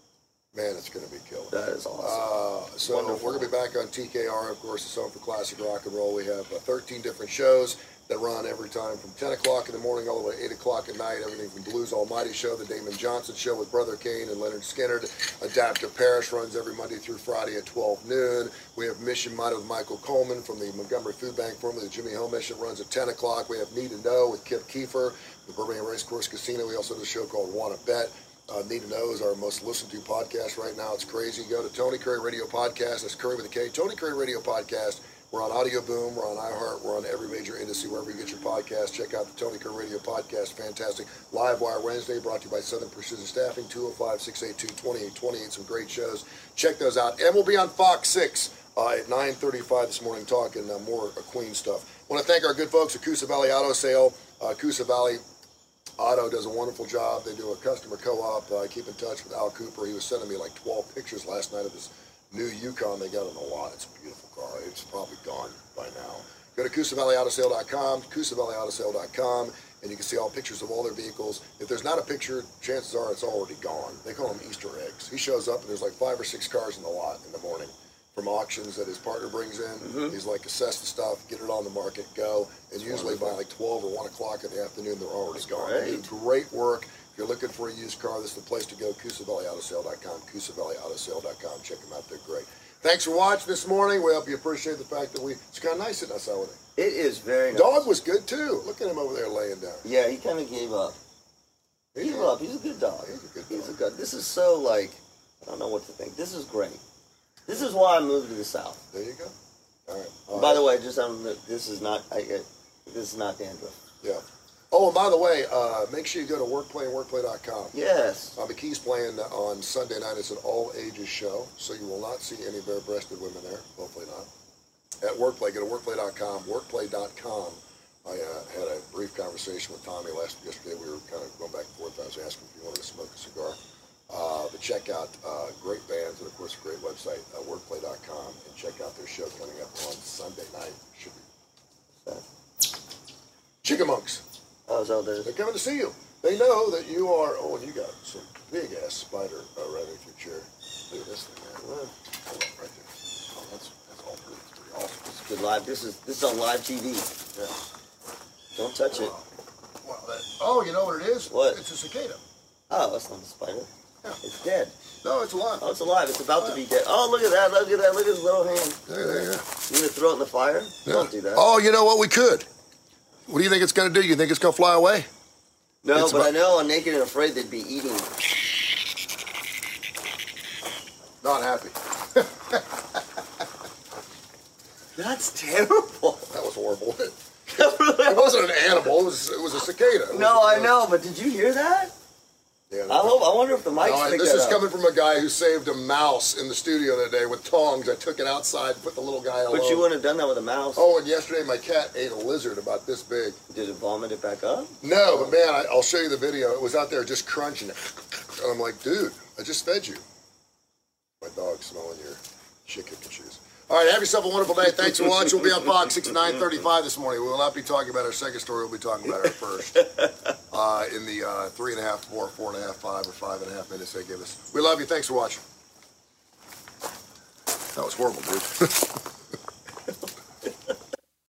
Speaker 1: Man, it's going to be killer.
Speaker 2: That is awesome.
Speaker 1: Uh, so
Speaker 2: Wonderful.
Speaker 1: we're going to be back on T K R, of course, it's home for classic rock and roll. We have uh, thirteen different shows that run every time from ten o'clock in the morning all the way to eight o'clock at night. Everything from Blues Almighty Show, the Damon Johnson Show with Brother Kane and Leonard Skinner. Adaptive Parish runs every Monday through Friday at twelve noon. We have Mission Minded with Michael Coleman from the Montgomery Food Bank, formerly the Jimmy Hill Mission, runs at ten o'clock. We have Need to Know with Kip Kiefer, the Birmingham Racecourse Casino. We also have a show called Wanna Bet. Uh, Need to Know is our most listened to podcast right now. It's crazy. Go to Tony Curry Radio Podcast. That's Curry with a K. Tony Curry Radio Podcast. We're on Audio Boom. We're on iHeart. We're on every major industry, wherever you get your podcast. Check out the Tony Curry Radio Podcast. Fantastic. Live Wire Wednesday, brought to you by Southern Precision Staffing, two oh five, six eight two, two eight two eight. Some great shows. Check those out. And we'll be on Fox six uh, at nine thirty-five this morning talking uh, more uh, Queen stuff. I want to thank our good folks at Coosa Valley Auto Sale. Uh, Coosa Valley Auto does a wonderful job. They do a customer co-op. Uh, I keep in touch with Al Cooper. He was sending me like twelve pictures last night of this new Yukon they got on the lot. It's a beautiful car. It's probably gone by now. Go to Coosa Valley Auto Sale dot com, Coosa Valley Auto Sale dot com, and you can see all pictures of all their vehicles. If there's not a picture, chances are it's already gone. They call them Easter eggs. He shows up and there's like five or six cars in the lot in the morning from auctions that his partner brings in. Mm-hmm. He's like, assess the stuff, get it on the market, go. And That's usually wonderful. By like twelve or one o'clock in the afternoon, they're already That's gone. Great. They do great work. If you're looking for a used car, this is the place to go. Coosa Valley Auto Sale dot com, Coosa Valley Auto Sale dot com. Check them out. They're great. Thanks for watching this morning. We hope you appreciate the fact that we, it's kind of nice sitting outside with him.
Speaker 2: It is very nice.
Speaker 1: Dog was good too. Look at him over there laying down.
Speaker 2: Yeah, he kind of gave up. He gave up. He's a good dog.
Speaker 1: He's a good dog.
Speaker 2: He's a good. This is so like, I don't know what to think. This is great. This is why I moved to the South.
Speaker 1: There you go. All right. All
Speaker 2: by
Speaker 1: right.
Speaker 2: the way, just um, this is not. I, I, this is not dandruff.
Speaker 1: Yeah. Oh, and by the way, uh, make sure you go to workplay and workplay dot com.
Speaker 2: Yes.
Speaker 1: Uh, McKee's playing on Sunday night. It's an all-ages show, so you will not see any bare-breasted women there. Hopefully not. At Workplay, go to workplay dot com, workplay dot com. I uh, had a brief conversation with Tommy last yesterday. We were kind of going back and forth. I was asking if he wanted to smoke a cigar. Uh, but check out uh, great bands and, of course, a great website, uh, workplay dot com, and check out their show coming up on Sunday night. Should be. Chickamonks.
Speaker 2: Oh, so there's...
Speaker 1: They're coming to see you. They know that you are, oh, and you got some big-ass spider uh, right at your chair. Look at this thing, man. Hold on, right there. Oh, that's, that's all pretty, that's pretty awesome.
Speaker 2: It's good live. This is, this is on live T V.
Speaker 1: Yeah.
Speaker 2: Don't touch it.
Speaker 1: Wow, that, oh, you know what it is?
Speaker 2: What?
Speaker 1: It's a cicada.
Speaker 2: Oh, that's not a spider.
Speaker 1: Yeah.
Speaker 2: It's dead.
Speaker 1: No, it's alive.
Speaker 2: Oh, it's alive. It's about to be dead. Oh, look at that. Look at that. Look at his little hand.
Speaker 1: There, there, yeah.
Speaker 2: You gonna throw it in the fire?
Speaker 1: Yeah.
Speaker 2: Don't do that.
Speaker 1: Oh, you know what? We could. What do you think it's going to do? You think it's going to fly away?
Speaker 2: No,
Speaker 1: it's
Speaker 2: but
Speaker 1: about...
Speaker 2: I know on Naked and Afraid they'd be eating.
Speaker 1: Not happy.
Speaker 2: That's terrible.
Speaker 1: That was horrible. It
Speaker 2: It
Speaker 1: wasn't an animal. It was, it was a cicada. It
Speaker 2: No,
Speaker 1: was,
Speaker 2: I know, but did you hear that?
Speaker 1: Yeah,
Speaker 2: I hope. I wonder if the mics
Speaker 1: no, I,
Speaker 2: picked
Speaker 1: this
Speaker 2: that
Speaker 1: is
Speaker 2: up.
Speaker 1: coming from a guy who saved a mouse in the studio the other day with tongs. I took it outside, put the little guy alone.
Speaker 2: But you wouldn't have done that with a mouse.
Speaker 1: Oh, and yesterday my cat ate a lizard about this big.
Speaker 2: Did it vomit it back up?
Speaker 1: No, but man, I, I'll show you the video. It was out there just crunching it. And I'm like, dude, I just fed you. My dog's smelling your chicken shoes. All right, have yourself a wonderful day. Thanks for watching. We'll be on Fox six, nine thirty-five this morning. We will not be talking about our second story. We'll be talking about our first. Uh, in the uh, three and a half, four, four and a half, five, or five and a half minutes they give us. We love you. Thanks for watching. That was horrible, dude.